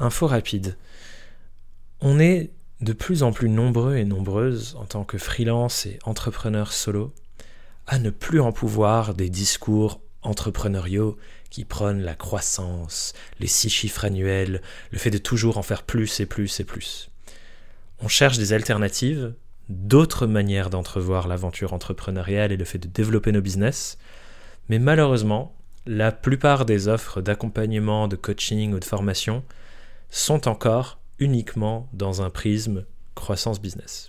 info rapide. On est de plus en plus nombreux et nombreuses en tant que freelance et entrepreneurs solo à ne plus en pouvoir des discours entrepreneuriaux qui prônent la croissance, les 6 chiffres annuels, le fait de toujours en faire plus et plus et plus. On cherche des alternatives, d'autres manières d'entrevoir l'aventure entrepreneuriale et le fait de développer nos business, mais malheureusement, la plupart des offres d'accompagnement, de coaching ou de formation sont encore uniquement dans un prisme croissance business.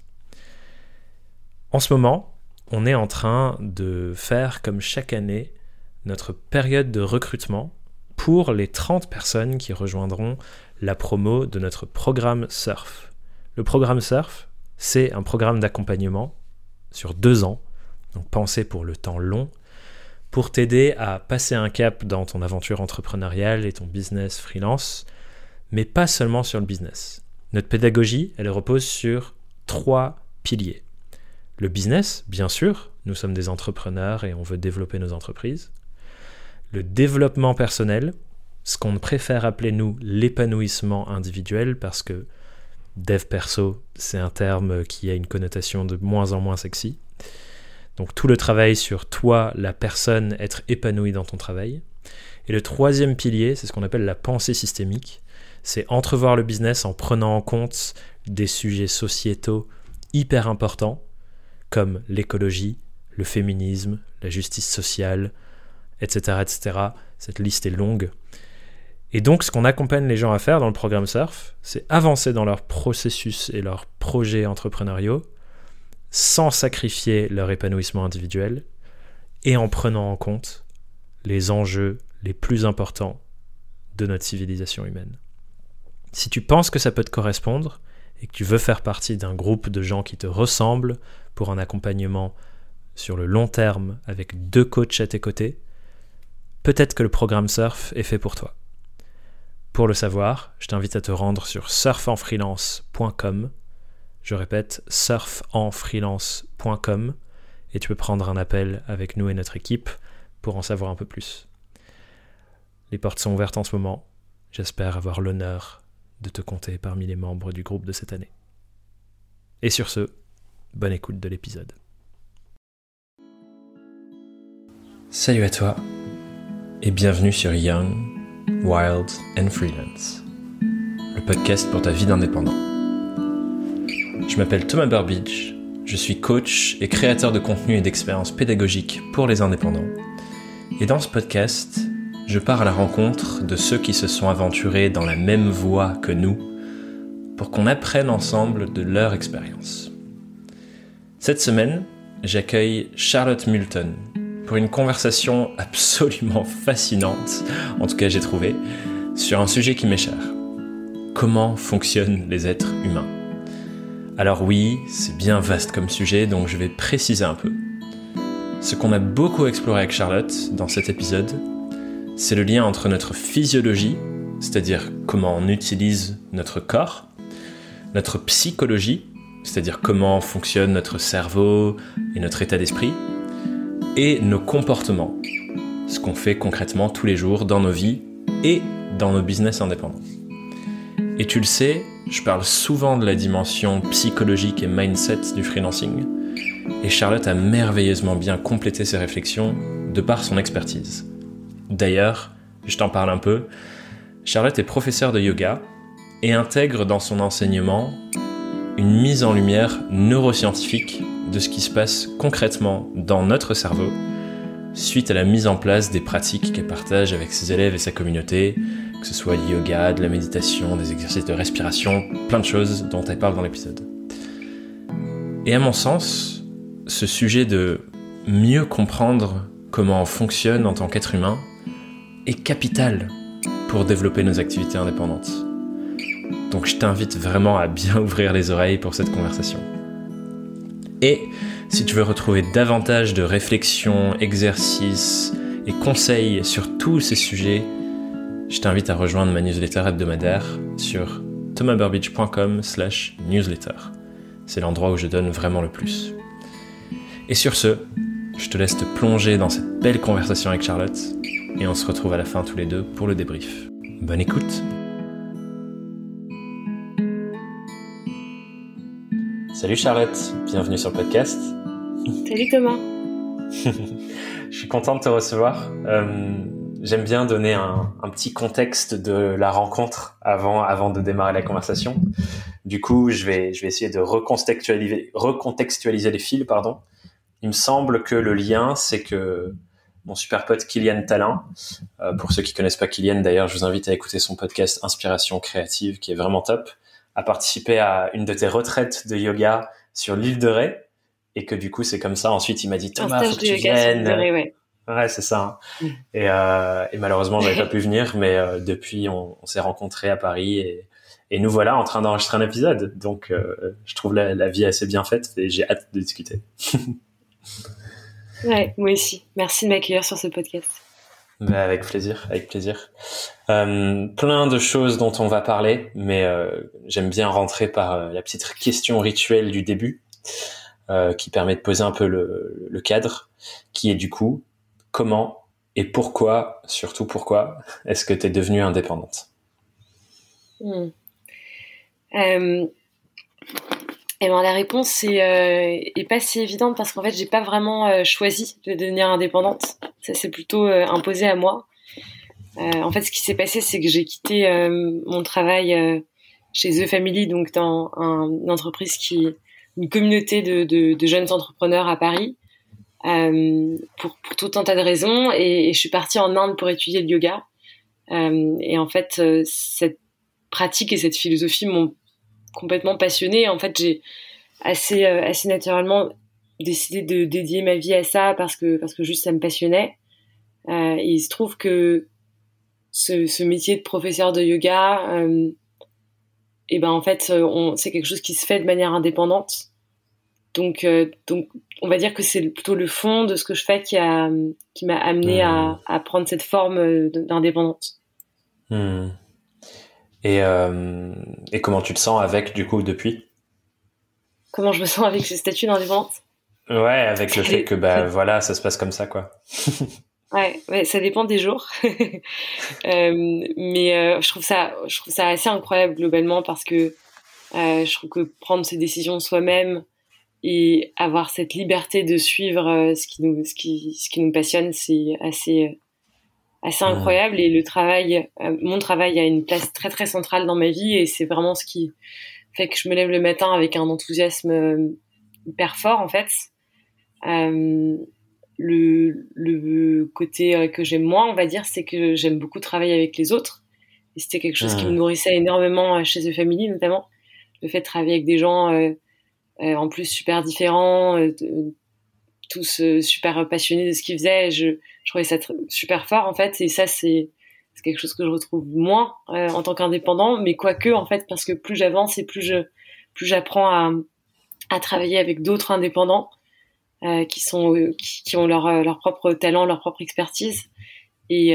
En ce moment, on est en train de faire comme chaque année notre période de recrutement pour les 30 personnes qui rejoindront la promo de notre programme Surf. Le programme Surf, c'est un programme d'accompagnement sur 2 ans, donc pensé pour le temps long, pour t'aider à passer un cap dans ton aventure entrepreneuriale et ton business freelance, mais pas seulement sur le business. Notre pédagogie, elle repose sur 3 piliers. Le business, bien sûr, nous sommes des entrepreneurs et on veut développer nos entreprises. Le développement personnel, ce qu'on préfère appeler nous l'épanouissement individuel, parce que dev perso, c'est un terme qui a une connotation de moins en moins sexy. Donc tout le travail sur toi, la personne, être épanoui dans ton travail. Et le 3e pilier, c'est ce qu'on appelle la pensée systémique. C'est entrevoir le business en prenant en compte des sujets sociétaux hyper importants, comme l'écologie, le féminisme, la justice sociale, etc., etc. Cette liste est longue. Et donc, ce qu'on accompagne les gens à faire dans le programme Surf, c'est avancer dans leur processus et leurs projets entrepreneuriaux sans sacrifier leur épanouissement individuel et en prenant en compte les enjeux les plus importants de notre civilisation humaine. Si tu penses que ça peut te correspondre et que tu veux faire partie d'un groupe de gens qui te ressemblent pour un accompagnement sur le long terme avec 2 coachs à tes côtés, peut-être que le programme Surf est fait pour toi. Pour le savoir, je t'invite à te rendre sur surfenfreelance.com. Je répète, surfenfreelance.com, et tu peux prendre un appel avec nous et notre équipe pour en savoir un peu plus. Les portes sont ouvertes en ce moment. J'espère avoir l'honneur de te compter parmi les membres du groupe de cette année. Et sur ce, bonne écoute de l'épisode. Salut à toi et bienvenue sur Young, Wild and Freelance, le podcast pour ta vie d'indépendant. Je m'appelle Thomas Burbidge, je suis coach et créateur de contenu et d'expériences pédagogiques pour les indépendants. Et dans ce podcast, je pars à la rencontre de ceux qui se sont aventurés dans la même voie que nous pour qu'on apprenne ensemble de leur expérience. Cette semaine, j'accueille Charlotte Multon pour une conversation absolument fascinante, en tout cas j'ai trouvé, sur un sujet qui m'est cher. Comment fonctionnent les êtres humains ? Alors oui, c'est bien vaste comme sujet, donc je vais préciser un peu. Ce qu'on a beaucoup exploré avec Charlotte dans cet épisode, c'est le lien entre notre physiologie, c'est-à-dire comment on utilise notre corps, notre psychologie, c'est-à-dire comment fonctionne notre cerveau et notre état d'esprit, et nos comportements, ce qu'on fait concrètement tous les jours dans nos vies et dans nos business indépendants. Et tu le sais, je parle souvent de la dimension psychologique et mindset du freelancing, et Charlotte a merveilleusement bien complété ses réflexions de par son expertise. D'ailleurs, je t'en parle un peu, Charlotte est professeure de yoga et intègre dans son enseignement une mise en lumière neuroscientifique de ce qui se passe concrètement dans notre cerveau suite à la mise en place des pratiques qu'elle partage avec ses élèves et sa communauté, que ce soit du yoga, de la méditation, des exercices de respiration, plein de choses dont elle parle dans l'épisode. Et à mon sens, ce sujet de mieux comprendre comment on fonctionne en tant qu'être humain est capital pour développer nos activités indépendantes. Donc je t'invite vraiment à bien ouvrir les oreilles pour cette conversation. Et si tu veux retrouver davantage de réflexions, exercices et conseils sur tous ces sujets, je t'invite à rejoindre ma newsletter hebdomadaire sur thomasburbidge.com/newsletter. C'est l'endroit où je donne vraiment le plus. Et sur ce, je te laisse te plonger dans cette belle conversation avec Charlotte et on se retrouve à la fin tous les deux pour le débrief. Bonne écoute! Salut Charlotte, bienvenue sur le podcast. Salut Thomas. Je suis content de te recevoir. J'aime bien donner un petit contexte de la rencontre avant de démarrer la conversation. Du coup, je vais essayer de recontextualiser les fils, pardon. Il me semble que le lien, c'est que mon super pote Kylian Tallin, pour ceux qui connaissent pas Kylian, d'ailleurs, je vous invite à écouter son podcast Inspiration créative, qui est vraiment top, a participé à une de tes retraites de yoga sur l'île de Ré, et que du coup, c'est comme ça. Ensuite, il m'a dit, Thomas, faut que tu viennes. Ouais, c'est ça. Hein. Et malheureusement, j'avais pas pu venir, mais depuis, on s'est rencontrés à Paris et nous voilà en train d'enregistrer un épisode. Donc, je trouve la vie assez bien faite et j'ai hâte de discuter. Ouais, moi aussi. Merci de m'accueillir sur ce podcast. Bah, avec plaisir, avec plaisir. Plein de choses dont on va parler, mais j'aime bien rentrer par la petite question rituelle du début, qui permet de poser un peu le cadre, qui est du coup, comment et pourquoi, surtout pourquoi, est-ce que tu es devenue indépendante? Et ben la réponse est pas si évidente parce qu'en fait j'ai pas vraiment choisi de devenir indépendante. Ça s'est plutôt imposé à moi. En fait, ce qui s'est passé, c'est que j'ai quitté mon travail chez The Family, donc dans une entreprise une communauté de jeunes entrepreneurs à Paris, pour tout un tas de raisons, et je suis partie en Inde pour étudier le yoga. Et en fait, cette pratique et cette philosophie m'ont complètement passionnée. En fait, j'ai assez naturellement décidé de dédier ma vie à ça parce que juste ça me passionnait. Et il se trouve que ce métier de professeur de yoga, et ben en fait, c'est quelque chose qui se fait de manière indépendante. Donc, on va dire que c'est plutôt le fond de ce que je fais qui m'a amené à prendre cette forme d'indépendante. Et comment tu te sens avec, du coup, depuis? Comment je me sens avec ce statut d'indépendante? Ouais, avec le fait que, voilà, ça se passe comme ça, quoi. Ouais, ça dépend des jours. Mais je trouve ça assez incroyable globalement parce que je trouve que prendre ses décisions soi-même et avoir cette liberté de suivre ce qui nous passionne, c'est assez incroyable. Et mon travail a une place très très centrale dans ma vie et c'est vraiment ce qui fait que je me lève le matin avec un enthousiasme hyper fort en fait. Le côté que j'aime moins, on va dire, c'est que j'aime beaucoup travailler avec les autres. Et c'était quelque chose qui me nourrissait énormément chez The Family, notamment. Le fait de travailler avec des gens en plus super différents, tous super passionnés de ce qu'ils faisaient. Je trouvais ça super fort, en fait. Et ça, c'est quelque chose que je retrouve moins en tant qu'indépendant. Mais quoique, en fait, parce que plus j'avance et plus j'apprends à travailler avec d'autres indépendants, qui ont leur propre talent, leur propre expertise, et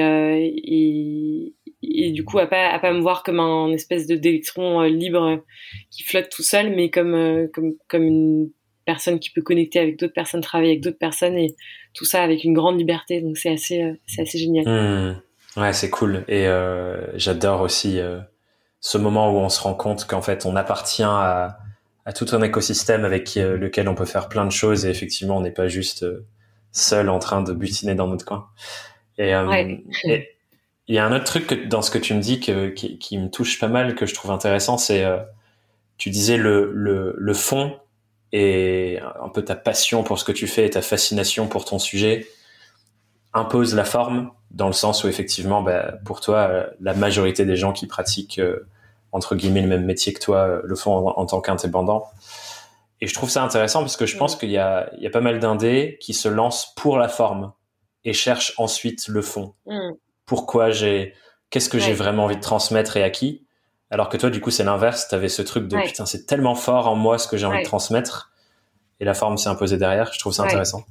du coup à pas me voir comme un espèce d'électron libre qui flotte tout seul, mais comme une personne qui peut connecter avec d'autres personnes, travailler avec d'autres personnes, et tout ça avec une grande liberté. Donc c'est assez génial. Ouais, c'est cool. Et j'adore aussi ce moment où on se rend compte qu'en fait on appartient à tout un écosystème avec lequel on peut faire plein de choses, et effectivement on n'est pas juste seul en train de butiner dans notre coin. Et il y a un autre truc dans ce que tu me dis qui me touche pas mal, que je trouve intéressant, c'est tu disais le fond et un peu ta passion pour ce que tu fais et ta fascination pour ton sujet impose la forme, dans le sens où effectivement pour toi la majorité des gens qui pratiquent entre guillemets le même métier que toi le font en tant qu'indépendant. Et je trouve ça intéressant parce que je pense qu'il y a pas mal d'indés qui se lancent pour la forme et cherchent ensuite le fond. Pourquoi qu'est-ce que j'ai vraiment envie de transmettre et à qui? Alors que toi, du coup, c'est l'inverse. T'avais ce truc de putain, c'est tellement fort en moi ce que j'ai envie de transmettre, et la forme s'est imposée derrière. Je trouve ça intéressant.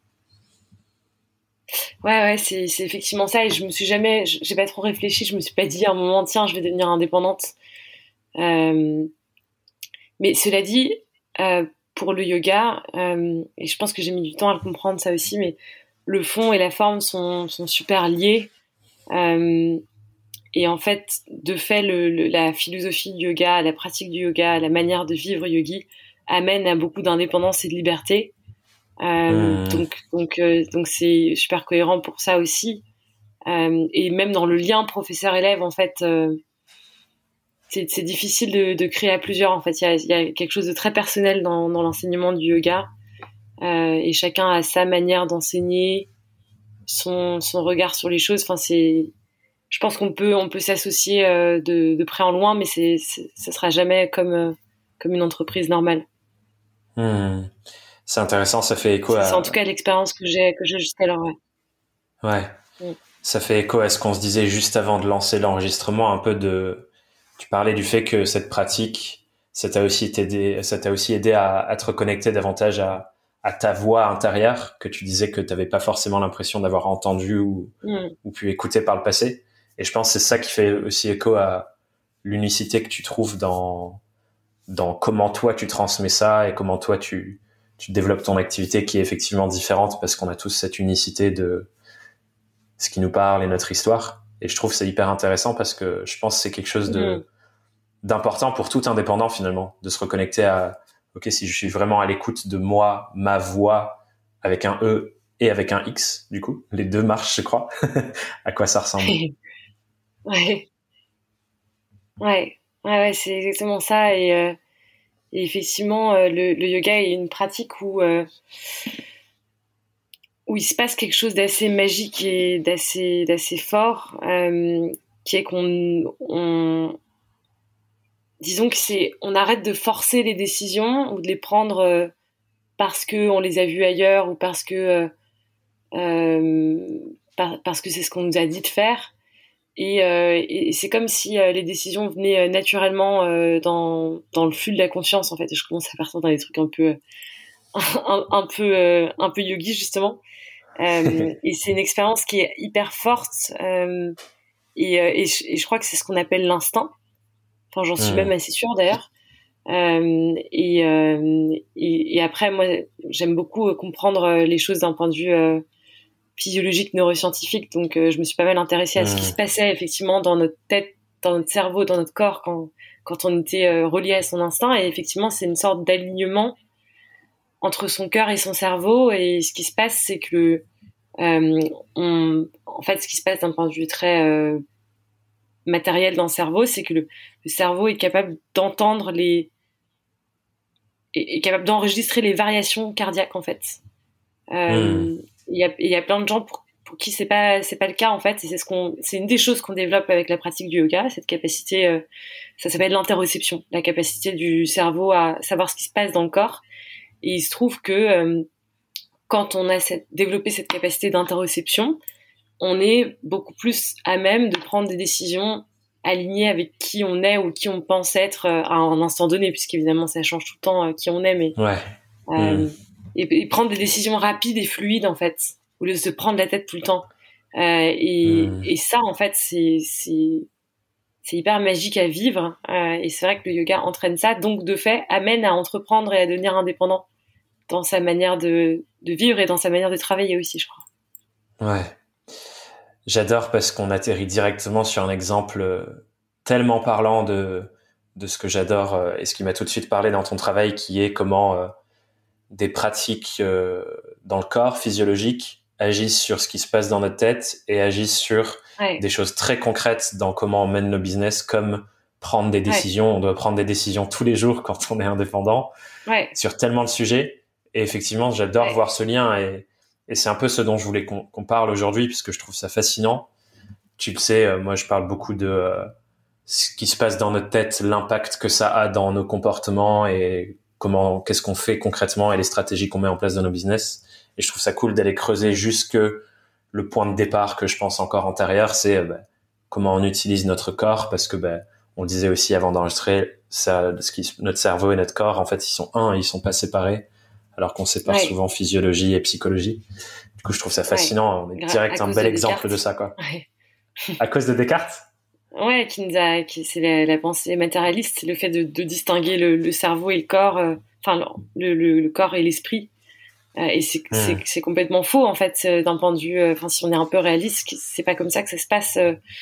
Ouais, c'est effectivement ça. Et j'ai pas trop réfléchi. Je me suis pas dit à un moment, tiens, je vais devenir indépendante. Mais cela dit, pour le yoga, et je pense que j'ai mis du temps à le comprendre ça aussi, mais le fond et la forme sont super liés. Et en fait, de fait, la philosophie du yoga, la pratique du yoga, la manière de vivre yogi amène à beaucoup d'indépendance et de liberté. Donc c'est super cohérent pour ça aussi. Et même dans le lien professeur-élève, en fait, c'est difficile de créer à plusieurs. En fait, il y a quelque chose de très personnel dans l'enseignement du yoga, et chacun a sa manière d'enseigner, son regard sur les choses. Enfin, je pense qu'on peut s'associer de près en loin, mais ça sera jamais comme une entreprise normale. C'est intéressant, ça fait écho c'est en tout cas l'expérience que j'ai jusqu'alors. Ouais. Ça fait écho à ce qu'on se disait juste avant de lancer l'enregistrement, tu parlais du fait que cette pratique, ça t'a aussi aidé à te reconnecter davantage à ta voix intérieure, que tu disais que t'avais pas forcément l'impression d'avoir entendu ou pu écouter par le passé. Et je pense que c'est ça qui fait aussi écho à l'unicité que tu trouves dans comment toi tu transmets ça et comment toi tu développes ton activité, qui est effectivement différente parce qu'on a tous cette unicité de ce qui nous parle et notre histoire. Et je trouve que c'est hyper intéressant parce que je pense que c'est quelque chose d'important pour tout indépendant finalement, de se reconnecter à ok, si je suis vraiment à l'écoute de moi, ma voix avec un E et avec un X, du coup les deux marchent, je crois. À quoi ça ressemble. Ouais, c'est exactement ça. Et effectivement, le yoga est une pratique où il se passe quelque chose d'assez magique et d'assez fort, qui est disons que on arrête de forcer les décisions ou de les prendre parce que on les a vues ailleurs ou parce que c'est ce qu'on nous a dit de faire. Et c'est comme si les décisions venaient naturellement dans le flux de la conscience, en fait. Et je commence à partir dans des trucs un peu un peu yogi, justement. Et c'est une expérience qui est hyper forte, et je crois que c'est ce qu'on appelle l'instinct. Enfin, j'en suis même assez sûre d'ailleurs. Et après, moi, j'aime beaucoup comprendre les choses d'un point de vue physiologique, neuroscientifique. Donc, je me suis pas mal intéressée à ce qui se passait effectivement dans notre tête, dans notre cerveau, dans notre corps quand on était relié à son instinct. Et effectivement, c'est une sorte d'alignement entre son cœur et son cerveau. Et ce qui se passe, c'est que en fait, ce qui se passe d'un point de vue très matériel dans le cerveau, c'est que le cerveau est capable d'entendre est capable d'enregistrer les variations cardiaques, en fait. Il y a plein de gens pour qui c'est pas le cas, en fait. Et c'est une des choses qu'on développe avec la pratique du yoga, cette capacité, ça s'appelle l'interoception, la capacité du cerveau à savoir ce qui se passe dans le corps. Et il se trouve que quand on a développé cette capacité d'interoception, on est beaucoup plus à même de prendre des décisions alignées avec qui on est ou qui on pense être à un instant donné, puisqu'évidemment ça change tout le temps qui on est, mais et prendre des décisions rapides et fluides, en fait, au lieu de se prendre la tête tout le temps. Et ça, en fait, c'est hyper magique à vivre, et c'est vrai que le yoga entraîne ça, donc de fait amène à entreprendre et à devenir indépendant dans sa manière de vivre et dans sa manière de travailler aussi, je crois. Ouais. J'adore parce qu'on atterrit directement sur un exemple tellement parlant de ce que j'adore et ce qui m'a tout de suite parlé dans ton travail, qui est comment des pratiques dans le corps physiologique agissent sur ce qui se passe dans notre tête et agissent sur des choses très concrètes dans comment on mène nos business, comme prendre des décisions. On doit prendre des décisions tous les jours quand on est indépendant sur tellement de sujets. Et effectivement, j'adore voir ce lien, et c'est un peu ce dont je voulais qu'on parle aujourd'hui, puisque je trouve ça fascinant. Tu le sais, moi je parle beaucoup de ce qui se passe dans notre tête, l'impact que ça a dans nos comportements et qu'est-ce qu'on fait concrètement et les stratégies qu'on met en place dans nos business. Et je trouve ça cool d'aller creuser jusque le point de départ que je pense encore antérieur, c'est comment on utilise notre corps, parce que on le disait aussi avant d'enregistrer, notre cerveau et notre corps, en fait, ils sont ils sont pas séparés, alors qu'on sépare souvent physiologie et psychologie. Du coup, je trouve ça fascinant. On est direct un bel exemple de ça, quoi. À cause de Descartes? Ouais, c'est la pensée matérialiste, le fait de distinguer le cerveau et le corps, enfin le corps et l'esprit. Et c'est complètement faux, en fait, d'un point de vue, si on est un peu réaliste, c'est pas comme ça que ça se passe.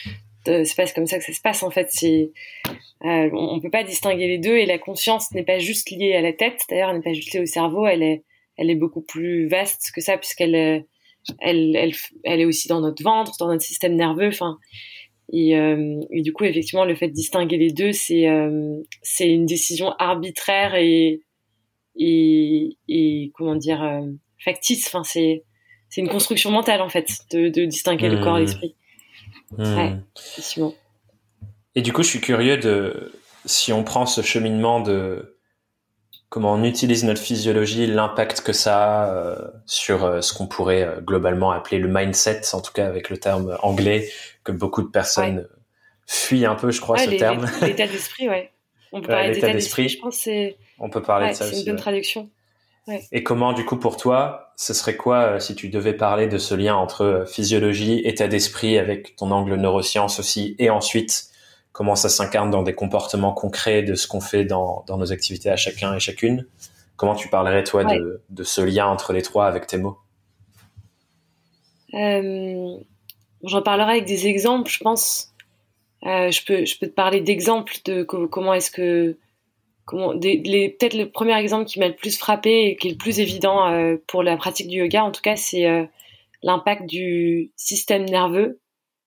c'est pas comme ça que ça se passe en fait. On peut pas distinguer les deux, et la conscience n'est pas juste liée à la tête. D'ailleurs, elle n'est pas juste liée au cerveau. Elle est beaucoup plus vaste que ça, puisqu'elle est aussi dans notre ventre, dans notre système nerveux. Enfin, et du coup, effectivement, le fait de distinguer les deux, c'est une décision arbitraire et comment dire, factice. Enfin, c'est une construction mentale en fait de distinguer le corps et l'esprit. Ouais, effectivement. Et du coup, je suis curieux si on prend ce cheminement de comment on utilise notre physiologie, l'impact que ça a sur ce qu'on pourrait globalement appeler le mindset, en tout cas avec le terme anglais, que beaucoup de personnes fuient un peu, je crois, ce terme. L'état d'esprit, ouais. On peut parler d'état d'esprit, je pense que on peut parler de ça aussi. C'est une bonne traduction. Ouais. Et comment, du coup, pour toi, ce serait quoi si tu devais parler de ce lien entre physiologie, état d'esprit, avec ton angle neurosciences aussi, et ensuite comment ça s'incarne dans des comportements concrets de ce qu'on fait dans nos activités à chacun et chacune? Comment tu parlerais, toi, de ce lien entre les trois avec tes mots? J'en parlerai avec des exemples, je pense. Je peux te parler d'exemples de comment est-ce que... peut-être le premier exemple qui m'a le plus frappé et qui est le plus évident pour la pratique du yoga, en tout cas, c'est l'impact du système nerveux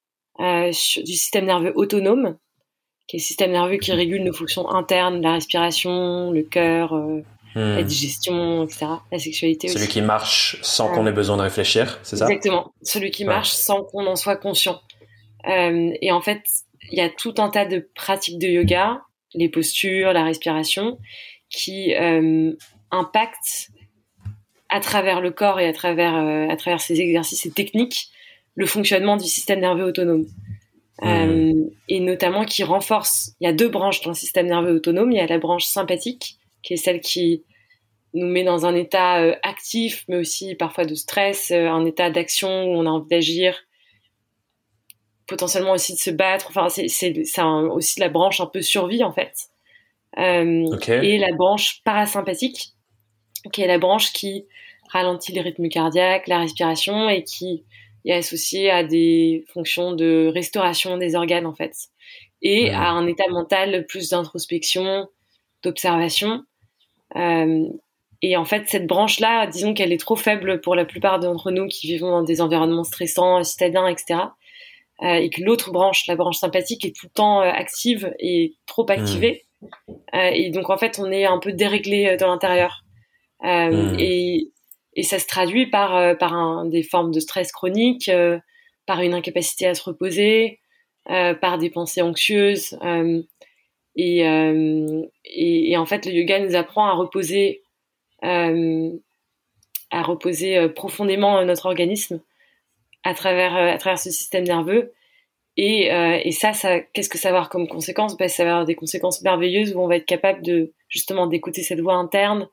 autonome, qui est le système nerveux qui régule nos fonctions internes, la respiration, le cœur, la digestion, etc., la sexualité aussi. Celui qui marche sans qu'on ait besoin de réfléchir, c'est ça? Exactement, celui qui marche sans qu'on en soit conscient. Et en fait, il y a tout un tas de pratiques de yoga, les postures, la respiration, qui impactent à travers le corps et à travers ces exercices et techniques le fonctionnement du système nerveux autonome. Et notamment qui renforce. Il y a deux branches dans le système nerveux autonome. Il y a la branche sympathique, qui est celle qui nous met dans un état actif, mais aussi parfois de stress, un état d'action où on a envie d'agir, potentiellement aussi de se battre. Enfin, c'est aussi la branche un peu survie en fait. Et la branche parasympathique, qui est la branche qui ralentit les rythmes cardiaques, la respiration, et qui est associée à des fonctions de restauration des organes en fait, et à un état mental plus d'introspection, d'observation. Et en fait, cette branche-là, disons qu'elle est trop faible pour la plupart d'entre nous qui vivons dans des environnements stressants, citadins, etc. Et que l'autre branche, la branche sympathique, est tout le temps active et trop activée. Et donc, en fait, on est un peu déréglé dans l'intérieur. Et ça se traduit par des formes de stress chronique, par une incapacité à se reposer, par des pensées anxieuses. Et en fait, le yoga nous apprend à reposer profondément notre organisme à travers ce système nerveux. Et ça, qu'est-ce que ça va avoir comme conséquence? Ça va avoir des conséquences merveilleuses où on va être capable justement d'écouter cette voix interne,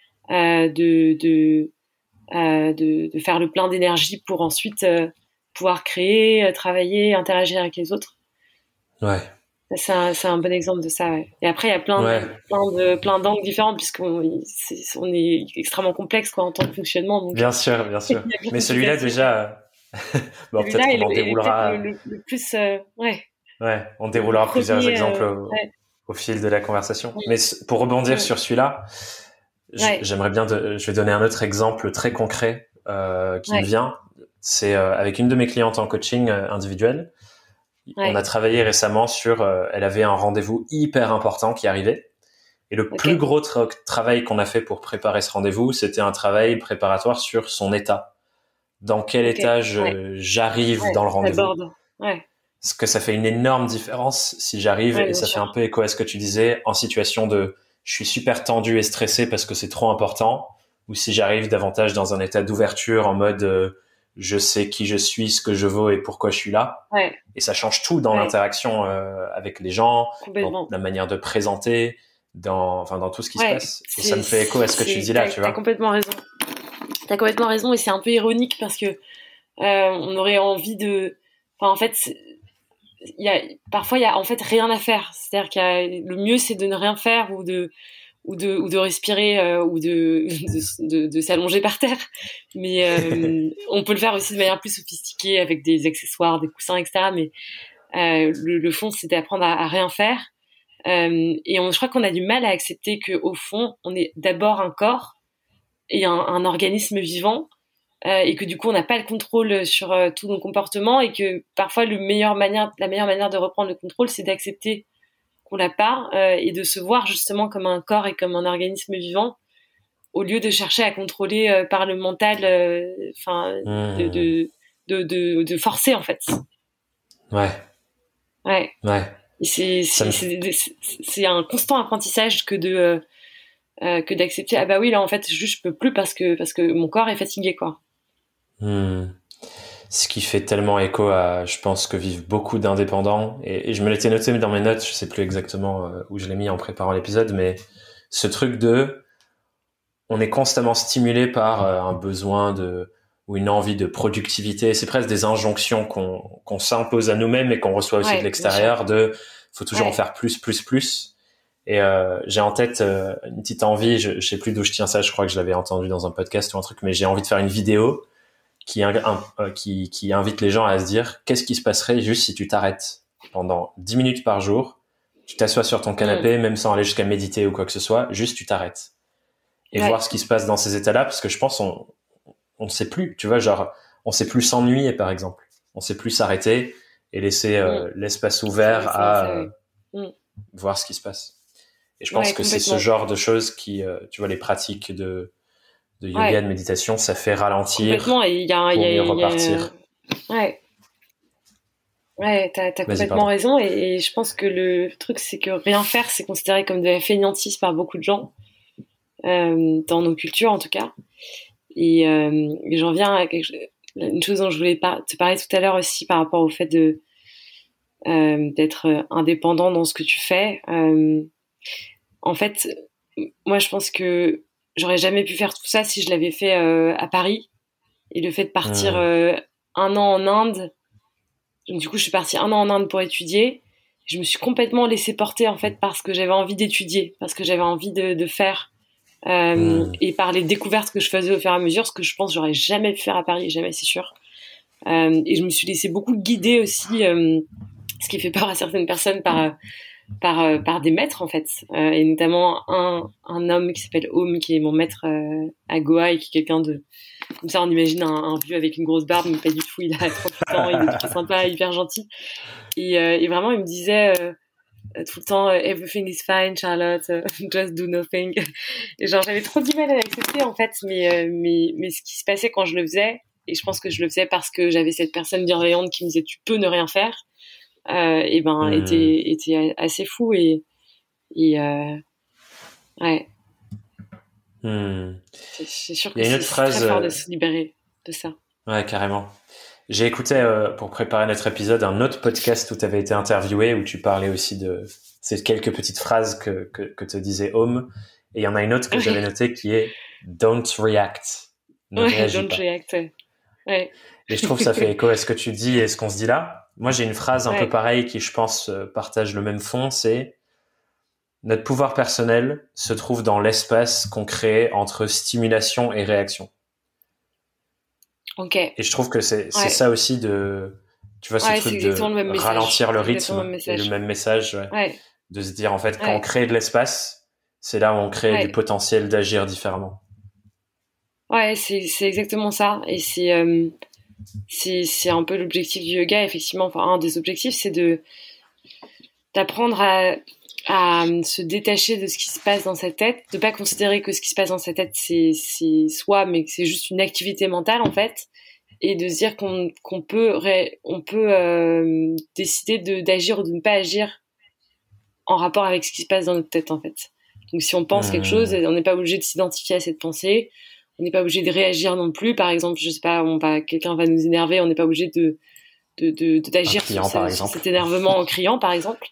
de faire le plein d'énergie pour ensuite pouvoir créer, travailler, interagir avec les autres. Ouais. C'est un bon exemple de ça. Ouais. Et après, il y a plein d'angles différents puisqu'on est extrêmement complexe en tant que fonctionnement. Donc... Bien sûr. Mais celui-là déjà, bon, peut-être qu'on en déroulera. Le plus, Ouais, on déroulera plusieurs exemples au fil de la conversation. Oui. Mais pour rebondir sur celui-là, j'aimerais bien. Je vais donner un autre exemple très concret qui me vient. C'est avec une de mes clientes en coaching individuel. On a travaillé récemment sur. Elle avait un rendez-vous hyper important qui arrivait. Et le plus gros travail qu'on a fait pour préparer ce rendez-vous, c'était un travail préparatoire sur son état. Dans quel état j'arrive dans le rendez-vous. Parce que ça fait une énorme différence si j'arrive, et ça fait un peu écho à ce que tu disais, en situation de je suis super tendu et stressé parce que c'est trop important, ou si j'arrive davantage dans un état d'ouverture en mode je sais qui je suis, ce que je vaux et pourquoi je suis là. Et ça change tout dans l'interaction avec les gens, dans la manière de présenter, dans tout ce qui se passe. Et ça me fait écho à ce que tu dis là, tu vois. T'as complètement raison, et c'est un peu ironique parce que on aurait envie de... Enfin, en fait, parfois il y a en fait rien à faire. C'est-à-dire le mieux c'est de ne rien faire ou de respirer ou de s'allonger par terre. Mais on peut le faire aussi de manière plus sophistiquée avec des accessoires, des coussins, etc. Mais Le fond, c'est d'apprendre à rien faire. Et je crois qu'on a du mal à accepter que au fond, on est d'abord un corps et un organisme vivant, et que du coup, on n'a pas le contrôle sur tous nos comportements, et que parfois la meilleure manière de reprendre le contrôle, c'est d'accepter qu'on l'a pas, et de se voir justement comme un corps et comme un organisme vivant, au lieu de chercher à contrôler par le mental, de forcer en fait. Ouais. Ouais. Ouais. Et c'est un constant apprentissage que d'accepter, ah bah oui, là en fait juste je peux plus parce que mon corps est fatigué, quoi. Ce qui fait tellement écho à, je pense, que vivent beaucoup d'indépendants, et je me l'étais noté dans mes notes, je sais plus exactement où je l'ai mis en préparant l'épisode, mais ce truc on est constamment stimulé par un besoin ou une envie de productivité. C'est presque des injonctions qu'on s'impose à nous-mêmes et qu'on reçoit aussi de l'extérieur, faut toujours en faire plus. Et j'ai en tête une petite envie, je sais plus d'où je tiens ça, je crois que je l'avais entendu dans un podcast ou un truc, mais j'ai envie de faire une vidéo qui invite les gens à se dire qu'est-ce qui se passerait juste si tu t'arrêtes pendant 10 minutes par jour, tu t'assois sur ton canapé, même sans aller jusqu'à méditer ou quoi que ce soit, juste tu t'arrêtes. Et voir ce qui se passe dans ces états-là, parce que je pense on ne sait plus, tu vois, genre on sait plus s'ennuyer par exemple, on sait plus s'arrêter et laisser l'espace ouvert à voir ce qui se passe. Et je pense que c'est ce genre de choses qui, tu vois, les pratiques de yoga, de méditation, ça fait ralentir complètement, et pour mieux repartir. Ouais, t'as complètement raison, et je pense que le truc, c'est que rien faire, c'est considéré comme de la fainéantise par beaucoup de gens, dans nos cultures en tout cas. Et j'en viens à une chose dont je voulais te parler tout à l'heure aussi, par rapport au fait d'être indépendant dans ce que tu fais. En fait, moi je pense que j'aurais jamais pu faire tout ça si je l'avais fait à Paris. Et le fait de partir 1 an en Inde, donc du coup je suis partie 1 an en Inde pour étudier. Je me suis complètement laissée porter en fait parce que j'avais envie d'étudier, parce que j'avais envie de faire, et par les découvertes que je faisais au fur et à mesure, ce que je pense que j'aurais jamais pu faire à Paris, jamais, c'est sûr. Et je me suis laissée beaucoup guider aussi, ce qui fait peur à certaines personnes, par des maîtres en fait, et notamment un homme qui s'appelle Om, qui est mon maître à Goa, et qui est quelqu'un de, comme ça on imagine un vieux avec une grosse barbe, mais pas du tout, il a 38 ans, il est trop sympa, hyper gentil, et vraiment il me disait tout le temps everything is fine Charlotte, just do nothing. Et genre j'avais trop du mal à l'accepter en fait, mais ce qui se passait quand je le faisais, et je pense que je le faisais parce que j'avais cette personne bienveillante qui me disait tu peux ne rien faire, et ben était assez fou, et ouais. C'est sûr que c'est très fort de se libérer de ça. Ouais, carrément. J'ai écouté, pour préparer notre épisode, un autre podcast où tu avais été interviewé, où tu parlais aussi de ces quelques petites phrases que te disait Om. Et il y en a une autre que j'avais notée qui est Don't react. Ne réagis don't pas. React. Ouais. Et je trouve que ça fait écho à ce que tu dis et ce qu'on se dit là. Moi, j'ai une phrase un peu pareille qui, je pense, partage le même fond. C'est notre pouvoir personnel se trouve dans l'espace qu'on crée entre stimulation et réaction. Okay. Et je trouve que c'est ça aussi tu vois, ce truc de ralentir le rythme, et le même message, de se dire en fait quand on crée de l'espace, c'est là où on crée du potentiel d'agir différemment. Ouais, c'est exactement ça, et c'est un peu l'objectif du yoga, effectivement. Enfin, un des objectifs, c'est d'apprendre à se détacher de ce qui se passe dans sa tête, de pas considérer que ce qui se passe dans sa tête c'est soi, mais que c'est juste une activité mentale en fait, et de se dire qu'on peut décider d'agir ou de ne pas agir en rapport avec ce qui se passe dans notre tête en fait. Donc si on pense quelque chose, on n'est pas obligé de s'identifier à cette pensée, on n'est pas obligé de réagir non plus. Par exemple, je sais pas, quelqu'un va nous énerver, on n'est pas obligé d'agir sur cet énervement en criant par exemple.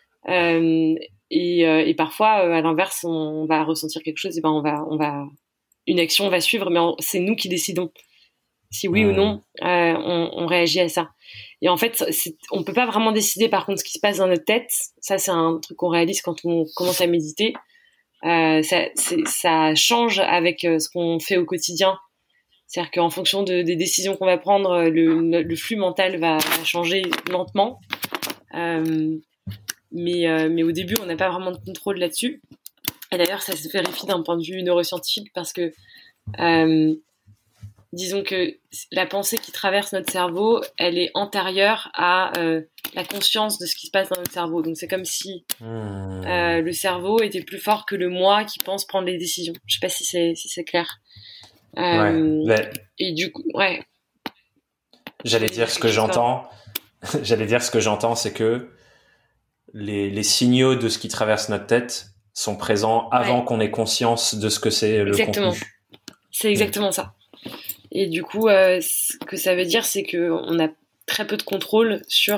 Et parfois à l'inverse, on va ressentir quelque chose, et ben une action va suivre, mais c'est nous qui décidons si oui ou non on réagit à ça. Et en fait, on peut pas vraiment décider par contre ce qui se passe dans notre tête. Ça, c'est un truc qu'on réalise quand on commence à méditer. Ça change avec ce qu'on fait au quotidien. C'est-à-dire qu'en fonction des décisions qu'on va prendre, le flux mental va changer lentement. Mais au début, on n'a pas vraiment de contrôle là-dessus. Et d'ailleurs, ça se vérifie d'un point de vue neuroscientifique parce que, disons que la pensée qui traverse notre cerveau, elle est antérieure à la conscience de ce qui se passe dans notre cerveau. Donc, c'est comme si le cerveau était plus fort que le moi qui pense prendre les décisions. Je sais pas si c'est clair. Et du coup, ouais. J'allais dire ce que j'entends, c'est que les signaux de ce qui traverse notre tête sont présents avant qu'on ait conscience de ce que c'est le contenu. C'est exactement ça. Et du coup, ce que ça veut dire, c'est qu'on a très peu de contrôle sur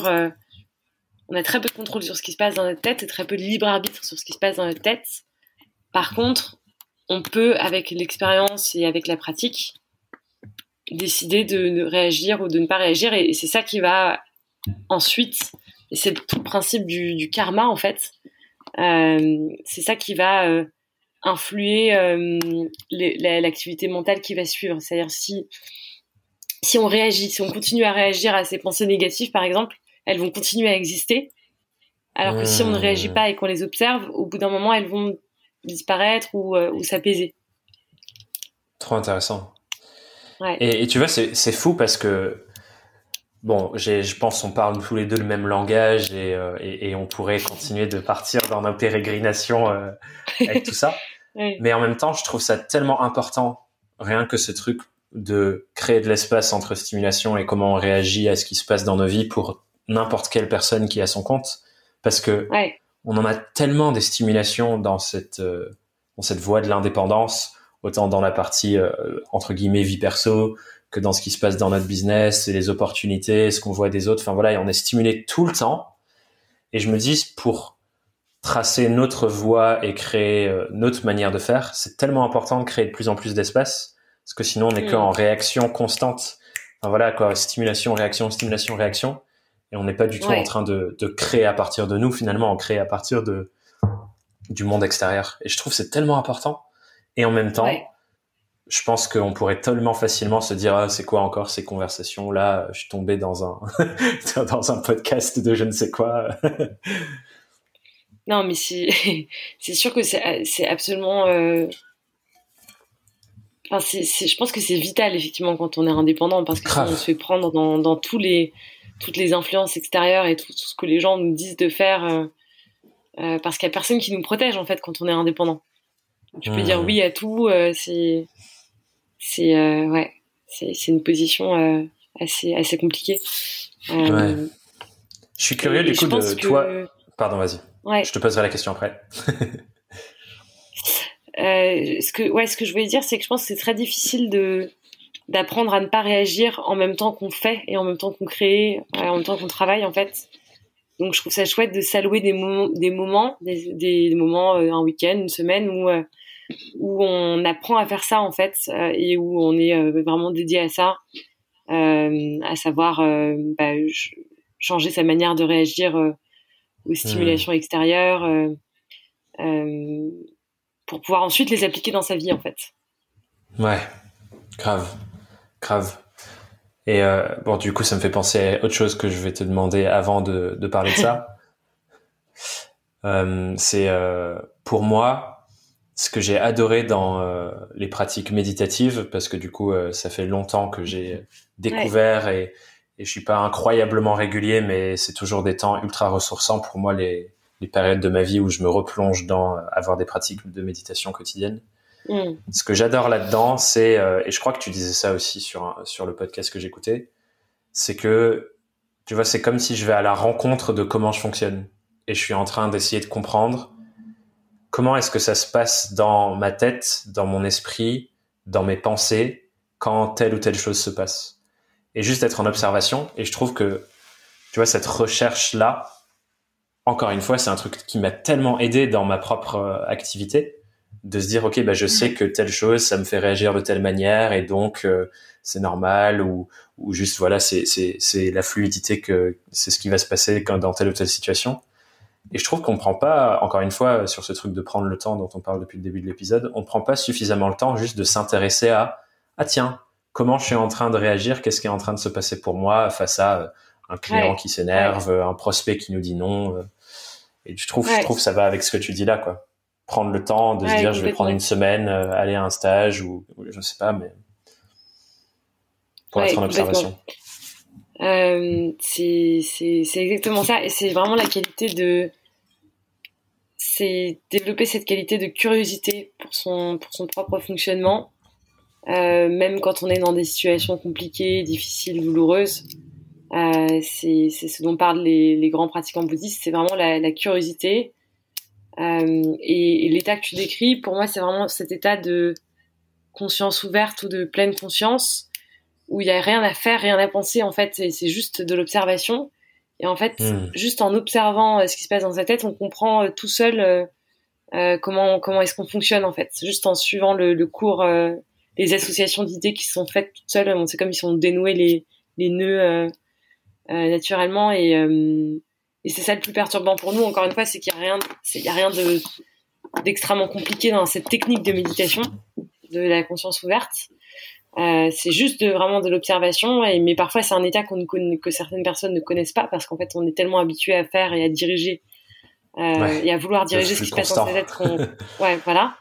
ce qui se passe dans notre tête et très peu de libre arbitre sur ce qui se passe dans notre tête. Par contre, on peut, avec l'expérience et avec la pratique, décider de réagir ou de ne pas réagir. Et c'est ça qui va ensuite, et c'est tout le principe du karma, en fait, c'est ça qui va influer l'activité mentale qui va suivre. C'est-à-dire si on réagit, si on continue à réagir à ces pensées négatives, par exemple, elles vont continuer à exister. Alors que si on ne réagit pas et qu'on les observe, au bout d'un moment, elles vont disparaître ou s'apaiser. Trop intéressant. Ouais. Et tu vois, c'est fou parce que bon, je pense qu'on parle tous les deux le même langage et on pourrait continuer de partir dans nos pérégrinations avec tout ça. Ouais. Mais en même temps, je trouve ça tellement important, rien que ce truc de créer de l'espace entre stimulation et comment on réagit à ce qui se passe dans nos vies pour n'importe quelle personne qui a son compte. Parce que on en a tellement des stimulations dans cette voie de l'indépendance, autant dans la partie entre guillemets vie perso que dans ce qui se passe dans notre business et les opportunités, ce qu'on voit des autres. Enfin voilà, et on est stimulé tout le temps. Et je me dis, pour tracer notre voie et créer notre manière de faire, c'est tellement important de créer de plus en plus d'espace, parce que sinon on est qu'en réaction constante. Enfin voilà quoi, stimulation, réaction, et on n'est pas du tout en train de créer à partir de nous. Finalement, on crée à partir du monde extérieur. Et je trouve que c'est tellement important. Et en même temps, je pense qu'on pourrait tellement facilement se dire c'est quoi encore ces conversations là, je suis tombé dans un dans un podcast de je ne sais quoi. Non, mais c'est sûr que c'est absolument je pense que c'est vital effectivement quand on est indépendant, parce que sinon on se fait prendre dans toutes les influences extérieures et tout ce que les gens nous disent de faire, parce qu'il y a personne qui nous protège en fait quand on est indépendant. Tu peux dire oui à tout, c'est une position assez compliquée. Je suis curieux du coup de toi. Pardon, vas-y. Je te poserai la question après. Ce que je voulais dire, c'est que je pense que c'est très difficile d'apprendre à ne pas réagir en même temps qu'on fait et en même temps qu'on crée, en même temps qu'on travaille en fait. Donc je trouve ça chouette de s'allouer des moments, un week-end, une semaine où on apprend à faire ça en fait, et où on est vraiment dédié à ça, à savoir changer sa manière de réagir aux stimulations extérieures, pour pouvoir ensuite les appliquer dans sa vie en fait. Ouais, grave. Et bon, du coup, ça me fait penser à autre chose que je vais te demander avant de parler de ça. C'est pour moi ce que j'ai adoré dans les pratiques méditatives, parce que du coup, ça fait longtemps que j'ai découvert et je suis pas incroyablement régulier, mais c'est toujours des temps ultra ressourçants pour moi, les périodes de ma vie où je me replonge dans avoir des pratiques de méditation quotidienne. Ce que j'adore là-dedans, c'est, et je crois que tu disais ça aussi sur le podcast que j'écoutais, c'est que, tu vois, c'est comme si je vais à la rencontre de comment je fonctionne. Et je suis en train d'essayer de comprendre comment est-ce que ça se passe dans ma tête, dans mon esprit, dans mes pensées, quand telle ou telle chose se passe. Et juste être en observation. Et je trouve que, tu vois, cette recherche-là, encore une fois, c'est un truc qui m'a tellement aidé dans ma propre activité, de se dire, ok, je sais que telle chose, ça me fait réagir de telle manière, et donc c'est normal, ou juste voilà, c'est la fluidité, que c'est ce qui va se passer dans telle ou telle situation. Et je trouve qu'on prend pas, encore une fois, sur ce truc de prendre le temps dont on parle depuis le début de l'épisode, on prend pas suffisamment le temps juste de s'intéresser à tiens, comment je suis en train de réagir, qu'est-ce qui est en train de se passer pour moi face à un client qui s'énerve, un prospect qui nous dit non. Et je trouve que ça va avec ce que tu dis là, quoi. Prendre le temps de se dire, je vais prendre une semaine, aller à un stage ou je sais pas, mais pour être en observation. C'est exactement ça. Et c'est vraiment la qualité c'est développer cette qualité de curiosité pour son propre fonctionnement, même quand on est dans des situations compliquées, difficiles, douloureuses. C'est ce dont parlent les grands pratiquants bouddhistes, c'est vraiment la curiosité. Et l'état que tu décris, pour moi, c'est vraiment cet état de conscience ouverte ou de pleine conscience où il n'y a rien à faire, rien à penser, en fait, c'est juste de l'observation. Et en fait, juste en observant ce qui se passe dans sa tête, on comprend tout seul comment est-ce qu'on fonctionne, en fait. C'est juste en suivant le cours, les associations d'idées qui se sont faites toutes seules, c'est comme ils sont dénoués les nœuds naturellement. Et c'est ça le plus perturbant pour nous, encore une fois, c'est qu'il n'y a rien d'extrêmement compliqué dans cette technique de méditation, de la conscience ouverte. C'est juste vraiment de l'observation, mais parfois c'est un état que certaines personnes ne connaissent pas parce qu'en fait on est tellement habitué à faire et à diriger et à vouloir diriger ce qui se passe dans sa tête voilà.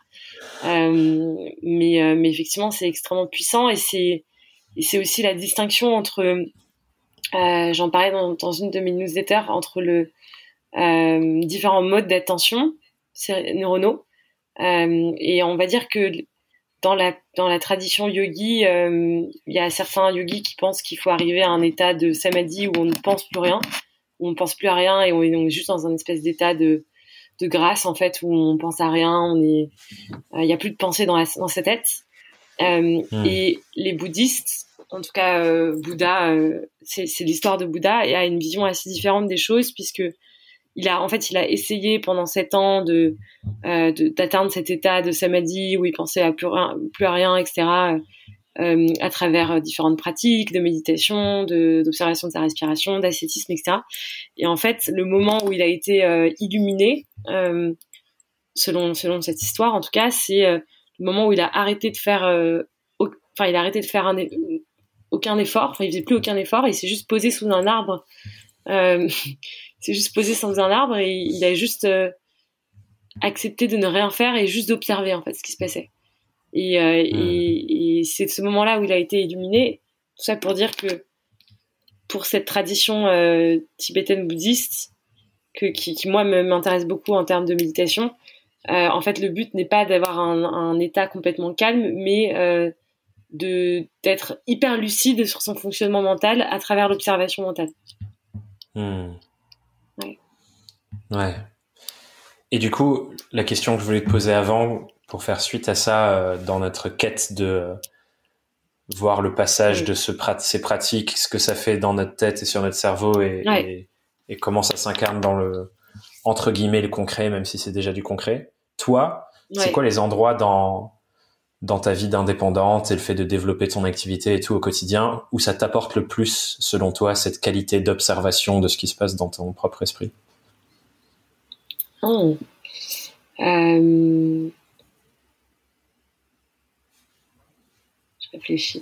Mais effectivement c'est extrêmement puissant et c'est aussi la distinction entre j'en parlais dans une de mes newsletters entre différents modes d'attention neuronaux et on va dire que dans la tradition yogi, il y a certains yogis qui pensent qu'il faut arriver à un état de samadhi où on ne pense plus rien, où on ne pense plus à rien et on est juste dans un espèce d'état de grâce en fait où on pense à rien, il y a plus de pensée dans sa tête. Et les bouddhistes, en tout cas Bouddha, c'est l'histoire de Bouddha et a une vision assez différente des choses puisque il a essayé pendant 7 ans d'atteindre cet état de samadhi où il pensait à plus à rien, etc. À travers différentes pratiques de méditation, d'observation de sa respiration, d'ascétisme, etc. Et en fait, le moment où il a été illuminé, selon cette histoire, en tout cas, c'est le moment où il a arrêté de faire, aucun effort. Enfin, il faisait plus aucun effort. Il s'est juste posé sous un arbre. C'est juste posé sous un arbre et il a juste accepté de ne rien faire et juste d'observer en fait ce qui se passait. Et c'est ce moment-là où il a été illuminé. Tout ça pour dire que pour cette tradition tibétaine bouddhiste qui moi m'intéresse beaucoup en termes de méditation, en fait le but n'est pas d'avoir un état complètement calme, mais d'être hyper lucide sur son fonctionnement mental à travers l'observation mentale. Ouais. Et du coup, la question que je voulais te poser avant, pour faire suite à ça, dans notre quête de voir le passage de ces pratiques, ce que ça fait dans notre tête et sur notre cerveau et comment ça s'incarne dans le, entre guillemets, le concret, même si c'est déjà du concret. Toi, c'est quoi les endroits dans ta vie d'indépendante et le fait de développer ton activité et tout au quotidien où ça t'apporte le plus, selon toi, cette qualité d'observation de ce qui se passe dans ton propre esprit? Je réfléchis.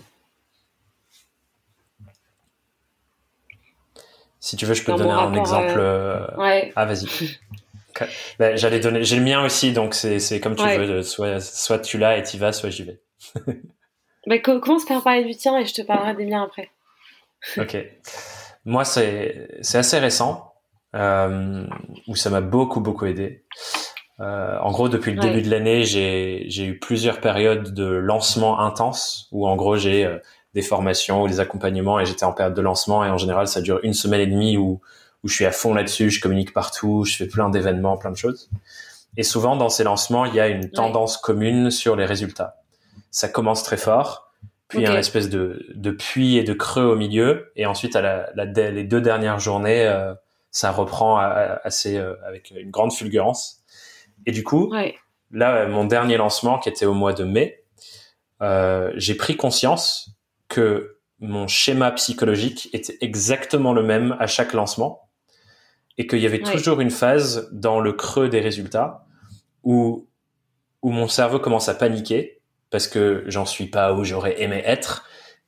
Si tu veux, je peux te donner un exemple. Ah, vas-y. Ben, j'allais donner. J'ai le mien aussi, donc c'est comme tu veux. Soit tu l'as et t'y vas, soit j'y vais. Ben, commence par parler du tien et je te parlerai des miens après. Ok. Moi, c'est assez récent. Où ça m'a beaucoup aidé. En gros, depuis le début de l'année, j'ai eu plusieurs périodes de lancement intense où en gros j'ai des formations ou des accompagnements et j'étais en période de lancement et en général ça dure 1 semaine et demie où je suis à fond là-dessus, je communique partout, je fais plein d'événements, plein de choses. Et souvent dans ces lancements, il y a une tendance commune sur les résultats. Ça commence très fort, puis il y a une espèce de puits et de creux au milieu et ensuite à les 2 dernières journées ça reprend avec une grande fulgurance. Et du coup, là, mon dernier lancement, qui était au mois de mai, j'ai pris conscience que mon schéma psychologique était exactement le même à chaque lancement et qu'il y avait toujours une phase dans le creux des résultats où mon cerveau commence à paniquer parce que j'en suis pas où j'aurais aimé être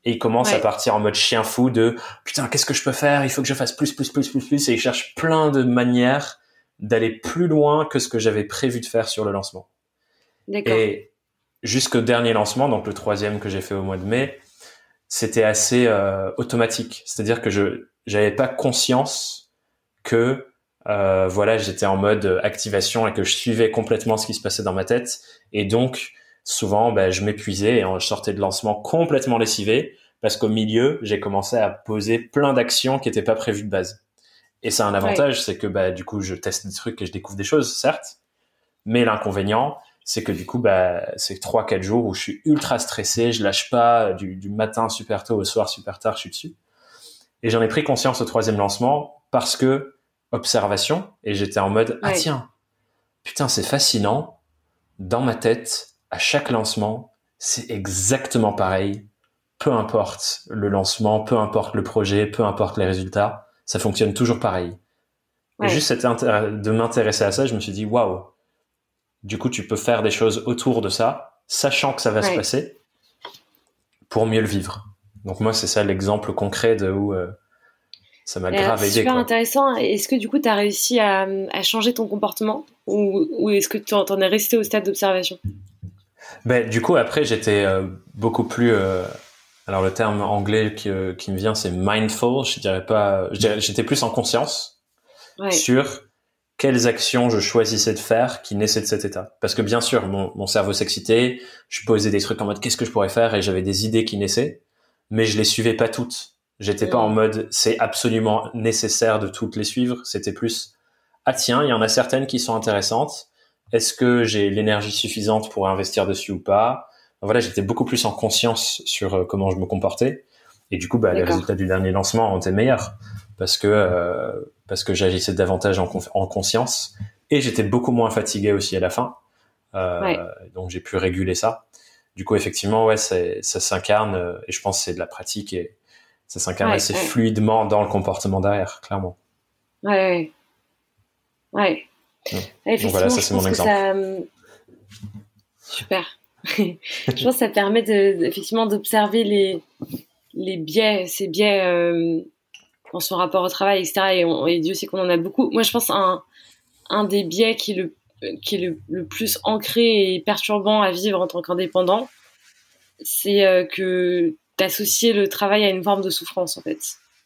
et il commence à partir en mode chien fou de putain, qu'est-ce que je peux faire? Il faut que je fasse plus, et il cherche plein de manières d'aller plus loin que ce que j'avais prévu de faire sur le lancement. D'accord. Et jusqu'au dernier lancement, donc le 3e que j'ai fait au mois de mai, c'était assez automatique. C'est-à-dire que j'avais pas conscience que voilà, j'étais en mode activation et que je suivais complètement ce qui se passait dans ma tête. Et donc, souvent, je m'épuisais et je sortais de lancement complètement lessivé parce qu'au milieu, j'ai commencé à poser plein d'actions qui n'étaient pas prévues de base. Et ça a un avantage, c'est que du coup, je teste des trucs et je découvre des choses, certes. Mais l'inconvénient, c'est que du coup, c'est 3-4 jours où je suis ultra stressé, je lâche pas, du matin super tôt au soir super tard, je suis dessus. Et j'en ai pris conscience au 3e lancement parce que observation, et j'étais en mode ah tiens, putain, c'est fascinant. Dans ma tête, à chaque lancement, c'est exactement pareil. Peu importe le lancement, peu importe le projet, peu importe les résultats, ça fonctionne toujours pareil. Et juste de m'intéresser à ça, je me suis dit waouh. Du coup, tu peux faire des choses autour de ça, sachant que ça va se passer, pour mieux le vivre. Donc moi, c'est ça l'exemple concret de où ça m'a grave aidé. C'est super intéressant. Est-ce que du coup, tu as réussi à changer ton comportement ou est-ce que tu en es resté au stade d'observation? Du coup, après, j'étais beaucoup plus... alors, le terme anglais qui me vient, c'est mindful. J'étais plus en conscience sur quelles actions je choisissais de faire qui naissaient de cet état. Parce que bien sûr, mon cerveau s'excitait, je posais des trucs en mode qu'est-ce que je pourrais faire et j'avais des idées qui naissaient, mais je les suivais pas toutes. J'étais pas en mode c'est absolument nécessaire de toutes les suivre. C'était plus ah tiens, il y en a certaines qui sont intéressantes. Est-ce que j'ai l'énergie suffisante pour investir dessus ou pas? Voilà, j'étais beaucoup plus en conscience sur comment je me comportais. Et du coup, les résultats du dernier lancement ont été meilleurs parce que j'agissais davantage en conscience et j'étais beaucoup moins fatigué aussi à la fin. Donc j'ai pu réguler ça. Du coup, effectivement, ça s'incarne et je pense que c'est de la pratique et ça s'incarne assez fluidement dans le comportement derrière, clairement. Ouais. Donc voilà, ça c'est mon exemple. Super. Je pense que ça permet effectivement d'observer les biais, ces biais dans son rapport au travail, etc. Et Dieu sait qu'on en a beaucoup. Moi, je pense un des biais qui est le plus ancré et perturbant à vivre en tant qu'indépendant, c'est que d'associer le travail à une forme de souffrance, en fait.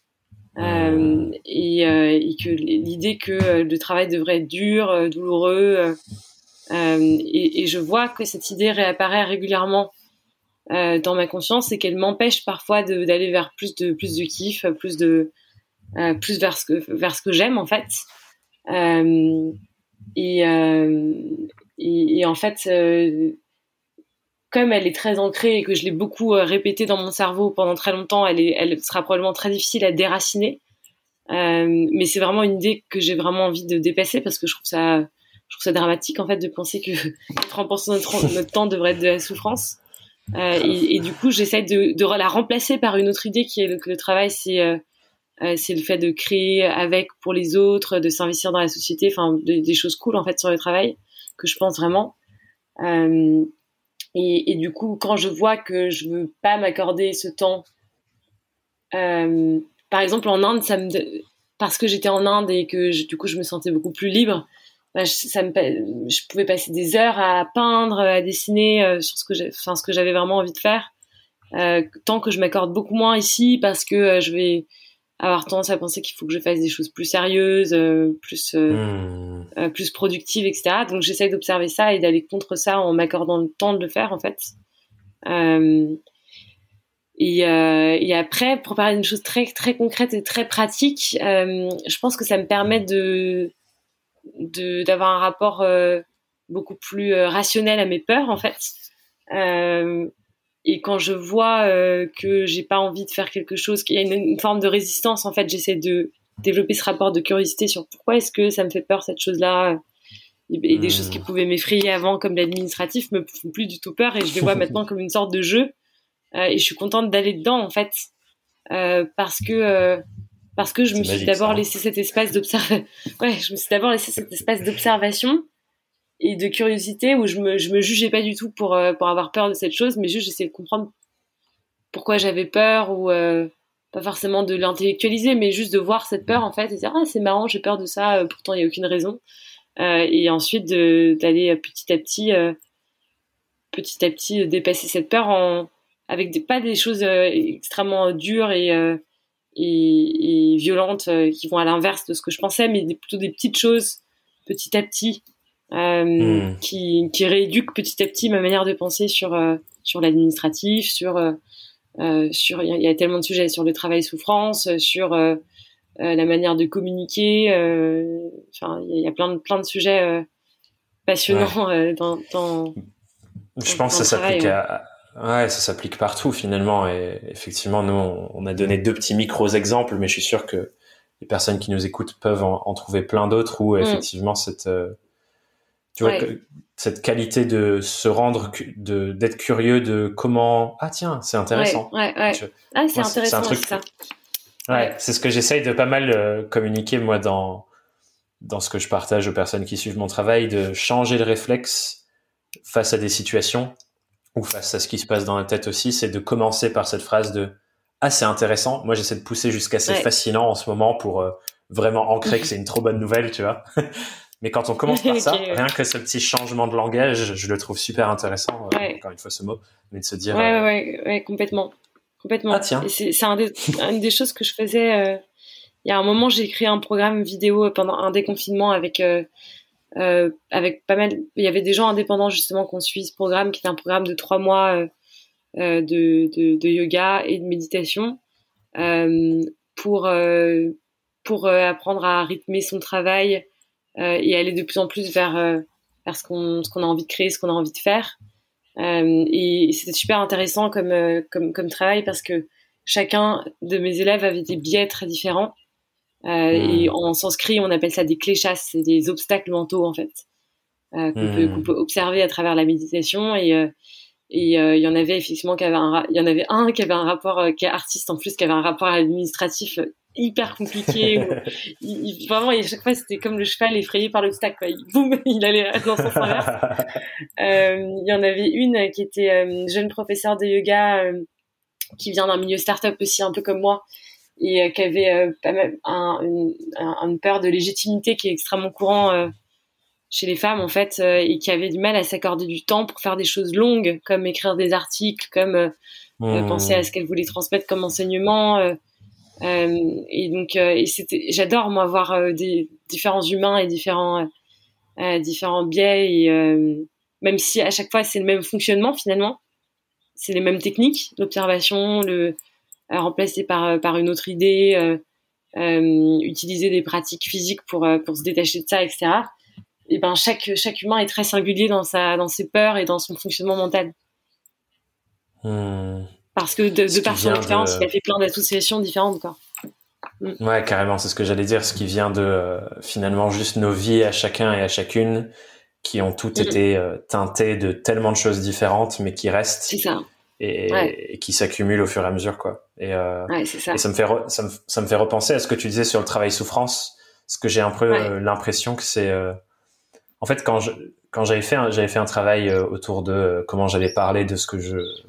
Et que l'idée que le travail devrait être dur, douloureux, et je vois que cette idée réapparaît régulièrement dans ma conscience et qu'elle m'empêche parfois d'aller vers plus de kiff, plus vers ce que j'aime en fait. Et en fait, comme elle est très ancrée et que je l'ai beaucoup répétée dans mon cerveau pendant très longtemps, elle sera probablement très difficile à déraciner. Mais c'est vraiment une idée que j'ai vraiment envie de dépasser parce que je trouve ça dramatique en fait de penser que 30% de notre temps devrait être de la souffrance. Et du coup, j'essaie de la remplacer par une autre idée qui est que le travail, c'est le fait de créer avec pour les autres, de s'investir dans la société, enfin des choses cool en fait sur le travail que je pense vraiment. Et du coup, quand je vois que je veux pas m'accorder ce temps, par exemple en Inde, parce que j'étais en Inde et que du coup je me sentais beaucoup plus libre, je pouvais passer des heures à peindre, à dessiner sur ce que j'avais vraiment envie de faire, tant que je m'accorde beaucoup moins ici parce que je vais avoir tendance à penser qu'il faut que je fasse des choses plus sérieuses, plus productives, etc. Donc j'essaye d'observer ça et d'aller contre ça en m'accordant le temps de le faire en fait. Et après, pour parler d'une chose très très concrète et très pratique, je pense que ça me permet d'avoir un rapport beaucoup plus rationnel à mes peurs en fait. Et quand je vois que j'ai pas envie de faire quelque chose, qu'il y a une forme de résistance, en fait, j'essaie de développer ce rapport de curiosité sur pourquoi est-ce que ça me fait peur cette chose-là. Et des choses qui pouvaient m'effrayer avant, comme l'administratif, me font plus du tout peur et je les vois maintenant comme une sorte de jeu. Et je suis contente d'aller dedans, en fait, parce que je me suis d'abord laissé cet espace d'observation. Ouais, je me suis d'abord laissé cet espace d'observation et de curiosité où je me jugeais pas du tout pour avoir peur de cette chose, mais juste j'essayais de comprendre pourquoi j'avais peur ou pas forcément de l'intellectualiser, mais juste de voir cette peur en fait et dire ah c'est marrant, j'ai peur de ça, pourtant il y a aucune raison. Et ensuite d'aller petit à petit dépasser cette peur avec pas des choses extrêmement dures et violentes qui vont à l'inverse de ce que je pensais, mais plutôt des petites choses petit à petit qui rééduquent petit à petit ma manière de penser sur l'administratif, sur il y a tellement de sujets sur le travail souffrance, sur la manière de communiquer. Enfin, il y a plein de sujets passionnants dans je pense que ça s'applique ça s'applique partout finalement. Et effectivement, nous, on a donné 2 petits micros exemples, mais je suis sûr que les personnes qui nous écoutent peuvent en trouver plein d'autres où effectivement tu vois, cette qualité de se rendre, d'être curieux de comment, ah tiens, c'est intéressant. C'est intéressant, c'est un truc, ça. Ouais, c'est ce que j'essaye de pas mal communiquer moi dans ce que je partage aux personnes qui suivent mon travail, de changer le réflexe face à des situations ou face à ce qui se passe dans la tête aussi, c'est de commencer par cette phrase de ah c'est intéressant. Moi j'essaie de pousser jusqu'à c'est fascinant en ce moment pour vraiment ancrer que c'est une trop bonne nouvelle, tu vois. Mais quand on commence par ça, rien que ce petit changement de langage, je le trouve super intéressant. Encore une fois ce mot, mais de se dire complètement. Ah tiens. Et c'est une des choses que je faisais. Il y a un moment, j'ai créé un programme vidéo pendant un déconfinement avec pas mal. Il y avait des gens indépendants justement qu'on suit ce programme, qui est un programme de 3 mois de yoga et de méditation pour apprendre à rythmer son travail et aller de plus en plus vers ce qu'on a envie de créer, ce qu'on a envie de faire. Et c'était super intéressant comme travail parce que chacun de mes élèves avait des biais très différents. Et en sanskrit, on appelle ça des kleshas, c'est des obstacles mentaux en fait, qu'on peut observer à travers la méditation. Et il y en avait effectivement il y en avait un qui avait un rapport, qui est artiste en plus, qui avait un rapport administratif hyper compliqué. Vraiment, à chaque fois, c'était comme le cheval effrayé par l'obstacle, quoi. Il allait dans son sens inverse. Il y en avait une qui était jeune professeure de yoga, qui vient d'un milieu start-up aussi, un peu comme moi, et qui avait pas mal une peur de légitimité qui est extrêmement courant chez les femmes en fait, et qui avait du mal à s'accorder du temps pour faire des choses longues comme écrire des articles, comme penser à ce qu'elle voulait transmettre comme enseignement, et donc j'adore moi voir des différents humains et différents biais, et même si à chaque fois c'est le même fonctionnement finalement, c'est les mêmes techniques, l'observation, remplacé par une autre idée, utiliser des pratiques physiques pour se détacher de ça, etc. Et ben chaque humain est très singulier dans ses peurs et dans son fonctionnement mental. Parce que de par son expérience, il a fait plein d'associations différentes, quoi. Ouais, carrément, c'est ce que j'allais dire, ce qui vient de finalement juste nos vies à chacun et à chacune, qui ont toutes été teintées de tellement de choses différentes, mais qui restent. C'est ça. Et qui s'accumulent au fur et à mesure, quoi. Et c'est ça. Et ça me fait repenser à ce que tu disais sur le travail souffrance, parce que j'ai un peu l'impression que c'est en fait quand j'avais fait un travail autour de comment j'allais parler de ce que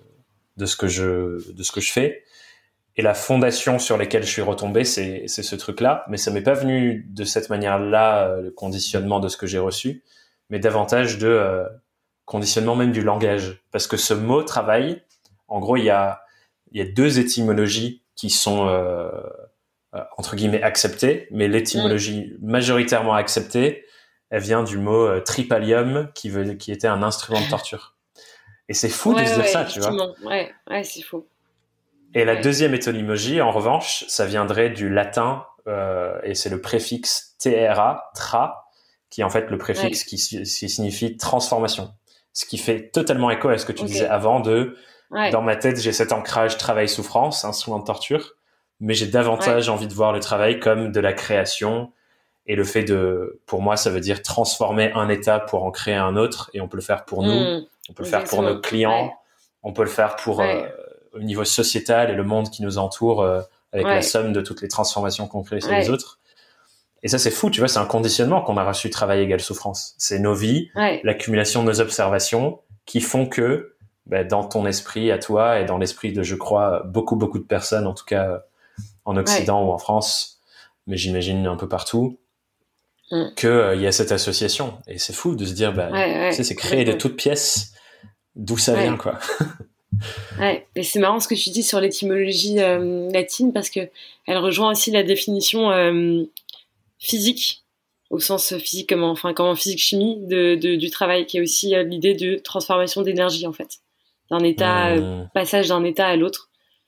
je fais, et la fondation sur laquelle je suis retombé, c'est ce truc-là, mais ça m'est pas venu de cette manière-là, le conditionnement de ce que j'ai reçu, mais davantage de conditionnement même du langage, parce que ce mot travail, en gros, il y a 2 étymologies qui sont entre guillemets acceptées, mais l'étymologie majoritairement acceptée, elle vient du mot tripalium, qui était un instrument de torture. Et c'est fou de se dire ça, tu vois. Ouais, c'est fou. Et la deuxième étymologie, en revanche, ça viendrait du latin, et c'est le préfixe tra, qui est en fait le préfixe qui signifie transformation. Ce qui fait totalement écho à ce que tu disais avant dans ma tête, j'ai cet ancrage travail-souffrance, instrument de torture, mais j'ai davantage envie de voir le travail comme de la création, et le fait pour moi, ça veut dire transformer un état pour en créer un autre, et on peut le faire pour nous, on peut le faire pour nos clients, on peut le faire pour au niveau sociétal et le monde qui nous entoure, avec la somme de toutes les transformations qu'on crée sur les autres. Et ça, c'est fou, tu vois, c'est un conditionnement qu'on a reçu, travail égale souffrance. C'est nos vies, l'accumulation de nos observations qui font que dans ton esprit à toi et dans l'esprit de, je crois, beaucoup de personnes, en tout cas en Occident ou en France, mais j'imagine un peu partout, que il y a cette association. Et c'est fou de se dire, tu sais, c'est créé de toutes pièces, d'où ça vient, quoi. Ouais, et c'est marrant ce que tu dis sur l'étymologie latine, parce que elle rejoint aussi la définition physique, au sens physique comme en physique-chimie du travail, qui est aussi l'idée de transformation d'énergie, en fait, d'un état, passage d'un état à l'autre.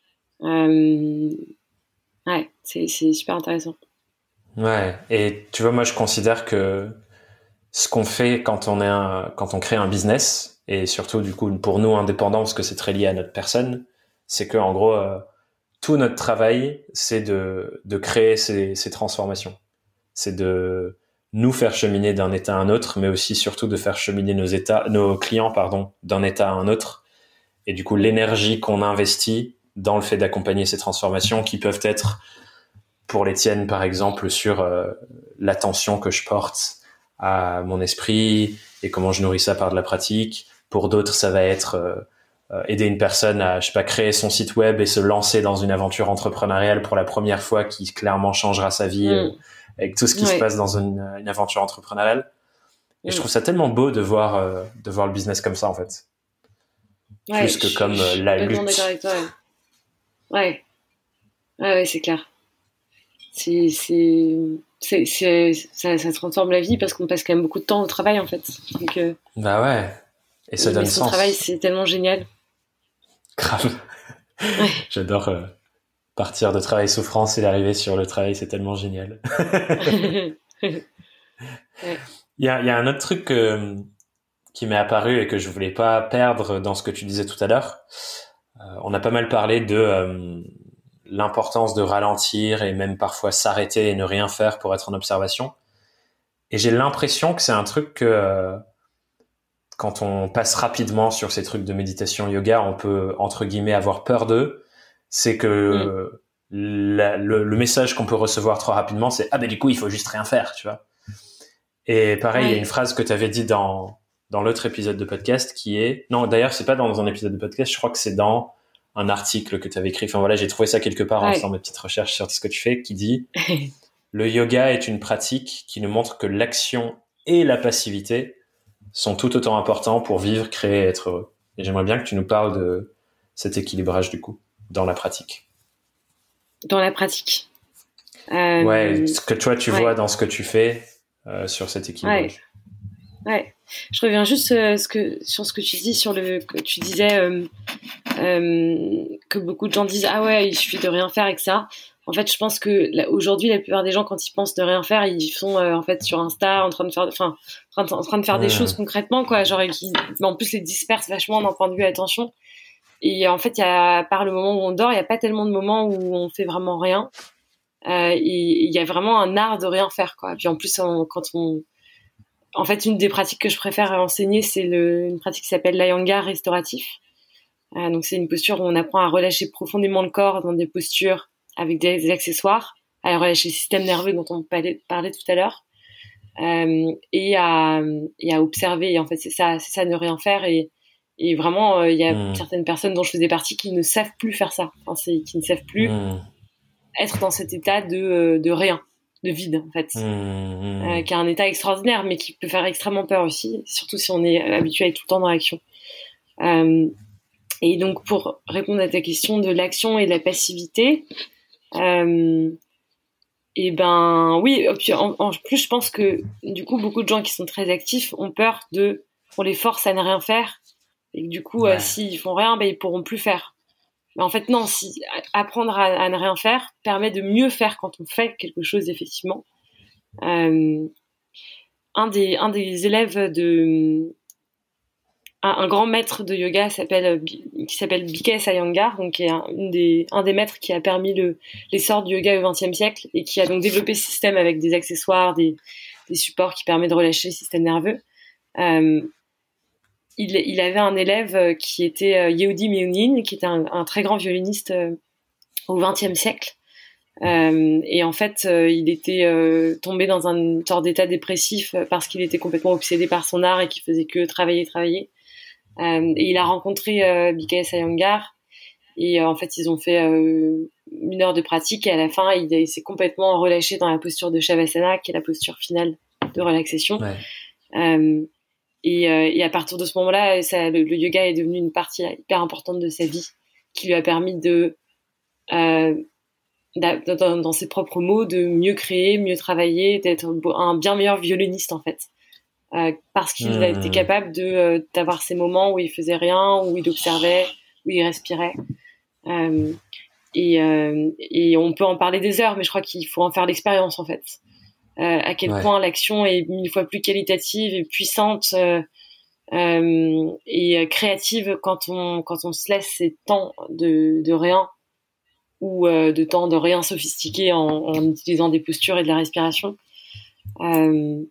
Ouais, c'est super intéressant. Ouais, et tu vois, moi je considère que ce qu'on fait quand on crée un business, et surtout du coup pour nous indépendants, parce que c'est très lié à notre personne, c'est que en gros tout notre travail, c'est de créer ces transformations. C'est de nous faire cheminer d'un état à un autre, mais aussi surtout de faire cheminer nos clients, pardon, d'un état à un autre. Et du coup, l'énergie qu'on investit dans le fait d'accompagner ces transformations, qui peuvent être, pour les tiennes par exemple, sur l'attention que je porte à mon esprit et comment je nourris ça par de la pratique. Pour d'autres, ça va être aider une personne à, je sais pas, créer son site web et se lancer dans une aventure entrepreneuriale pour la première fois, qui clairement changera sa vie avec tout ce qui se passe dans une aventure entrepreneuriale. Et je trouve ça tellement beau de voir le business comme ça, en fait. Plus que comme la lutte. Je suis d'accord avec toi. Ouais, c'est clair. Ça transforme la vie, parce qu'on passe quand même beaucoup de temps au travail, en fait. Donc, bah ouais. Et ça donne sens. Son travail, c'est tellement génial. Grave. Ouais. J'adore partir de travail souffrance et arriver sur le travail, c'est tellement génial. Ouais. Il y a un autre truc qui m'est apparu et que je voulais pas perdre dans ce que tu disais tout à l'heure. On a pas mal parlé de l'importance de ralentir et même parfois s'arrêter et ne rien faire pour être en observation. Et j'ai l'impression que c'est un truc que quand on passe rapidement sur ces trucs de méditation yoga, on peut, entre guillemets, avoir peur d'eux. C'est que le message qu'on peut recevoir trop rapidement, c'est « Ah ben du coup, il faut juste rien faire », tu vois. Et pareil, il y a une phrase que tu avais dit dans l'autre épisode de podcast qui est... Non, d'ailleurs, c'est pas dans un épisode de podcast, je crois que c'est dans un article que tu avais écrit. Enfin voilà, j'ai trouvé ça quelque part en faisant mes petites recherches sur ce que tu fais, qui dit « Le yoga est une pratique qui nous montre que l'action et la passivité sont tout autant importants pour vivre, créer et être heureux. » Et j'aimerais bien que tu nous parles de cet équilibrage, du coup, dans la pratique. Dans la pratique. Ouais, ce que toi, tu vois dans ce que tu fais sur cet équilibrage. Ouais. Je reviens juste sur ce que tu dis, que tu disais que beaucoup de gens disent « Ah ouais, il suffit de rien faire » et que ça. En fait, je pense que aujourd'hui, la plupart des gens, quand ils pensent de rien faire, ils sont en fait sur Insta en train de faire des choses concrètement, quoi. Genre, en plus, les dispersent vachement d'un point de vue attention. Et en fait, à part le moment où on dort, il n'y a pas tellement de moments où on fait vraiment rien. Il y a vraiment un art de rien faire, quoi. Puis en plus, en fait, une des pratiques que je préfère enseigner, c'est une pratique qui s'appelle l'Iyengar restauratif. Donc, c'est une posture où on apprend à relâcher profondément le corps dans des postures avec des accessoires, à relâcher le système nerveux dont on parlait tout à l'heure, et à observer. Et en fait, c'est ça, ne rien faire. Et vraiment, il y a certaines personnes dont je faisais partie qui ne savent plus faire ça. Qui ne savent plus être dans cet état de rien, de vide, en fait. Qui est un état extraordinaire, mais qui peut faire extrêmement peur aussi, surtout si on est habitué à être tout le temps dans l'action. Et donc, pour répondre à ta question de l'action et de la passivité, et ben oui, en plus, je pense que du coup, beaucoup de gens qui sont très actifs ont peur qu'on les force à ne rien faire, et que du coup, s'ils font rien, ben ils pourront plus faire. Mais en fait, non, apprendre à ne rien faire permet de mieux faire quand on fait quelque chose, effectivement. Un des élèves un grand maître de yoga qui s'appelle B.K. Iyengar, donc qui est un des maîtres qui a permis l'essor du yoga au XXe siècle et qui a donc développé ce système avec des accessoires, des supports qui permettent de relâcher le système nerveux. Il avait un élève qui était Yehudi Menuhin, qui était un très grand violoniste au XXe siècle. Et en fait, il était tombé dans un sorte d'état dépressif parce qu'il était complètement obsédé par son art et qu'il faisait que travailler. Et il a rencontré Mikael Iyengar. Et en fait, ils ont fait 1 heure de pratique. Et à la fin, il s'est complètement relâché dans la posture de Shavasana, qui est la posture finale de relaxation. Ouais. Et à partir de ce moment-là, le yoga est devenu une partie hyper importante de sa vie, qui lui a permis dans ses propres mots, de mieux créer, mieux travailler, d'être un bien meilleur violoniste en fait, parce qu'il a été capable d'avoir ces moments où il faisait rien, où il observait, où il respirait. Et on peut en parler des heures, mais je crois qu'il faut en faire l'expérience en fait. À quel point l'action est 1000 fois plus qualitative et puissante et créative quand on se laisse ces temps de rien ou de temps de rien sophistiqué en utilisant des postures et de la respiration. Ouais,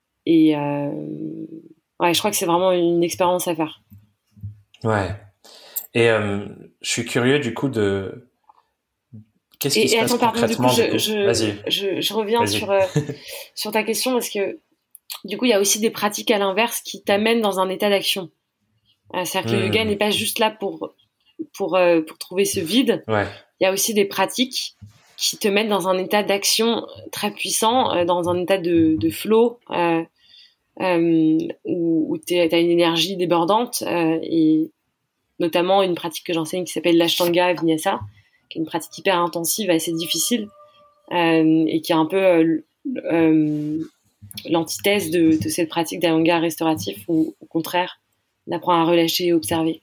je crois que c'est vraiment une expérience à faire. Ouais. Et je suis curieux du coup de qu'est-ce qui se passe concrètement du coup. Je reviens sur ta question parce que du coup il y a aussi des pratiques à l'inverse qui t'amènent dans un état d'action. C'est-à-dire que le yoga n'est pas juste là pour trouver ce vide. Ouais. Il y a aussi des pratiques qui te mettent dans un état d'action très puissant, dans un état de flow, où t'as une énergie débordante, et notamment une pratique que j'enseigne qui s'appelle l'Ashtanga Vinyasa, qui est une pratique hyper intensive, assez difficile, et qui est un peu l'antithèse de cette pratique d'Iyengar restauratif, où au contraire, on apprend à relâcher et observer.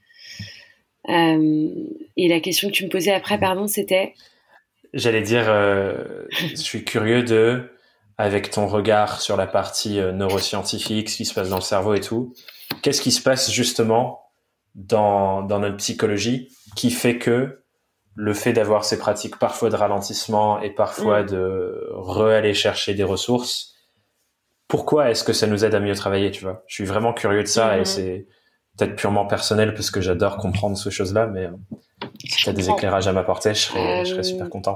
Et la question que tu me posais après, pardon, c'était... J'allais dire, je suis curieux avec ton regard sur la partie neuroscientifique, ce qui se passe dans le cerveau et tout, qu'est-ce qui se passe justement dans notre psychologie qui fait que le fait d'avoir ces pratiques parfois de ralentissement et parfois de aller chercher des ressources, pourquoi est-ce que ça nous aide à mieux travailler, tu vois? Je suis vraiment curieux de ça et c'est peut-être purement personnel parce que j'adore comprendre ces choses-là, mais si tu as des éclairages à m'apporter, je serais super content.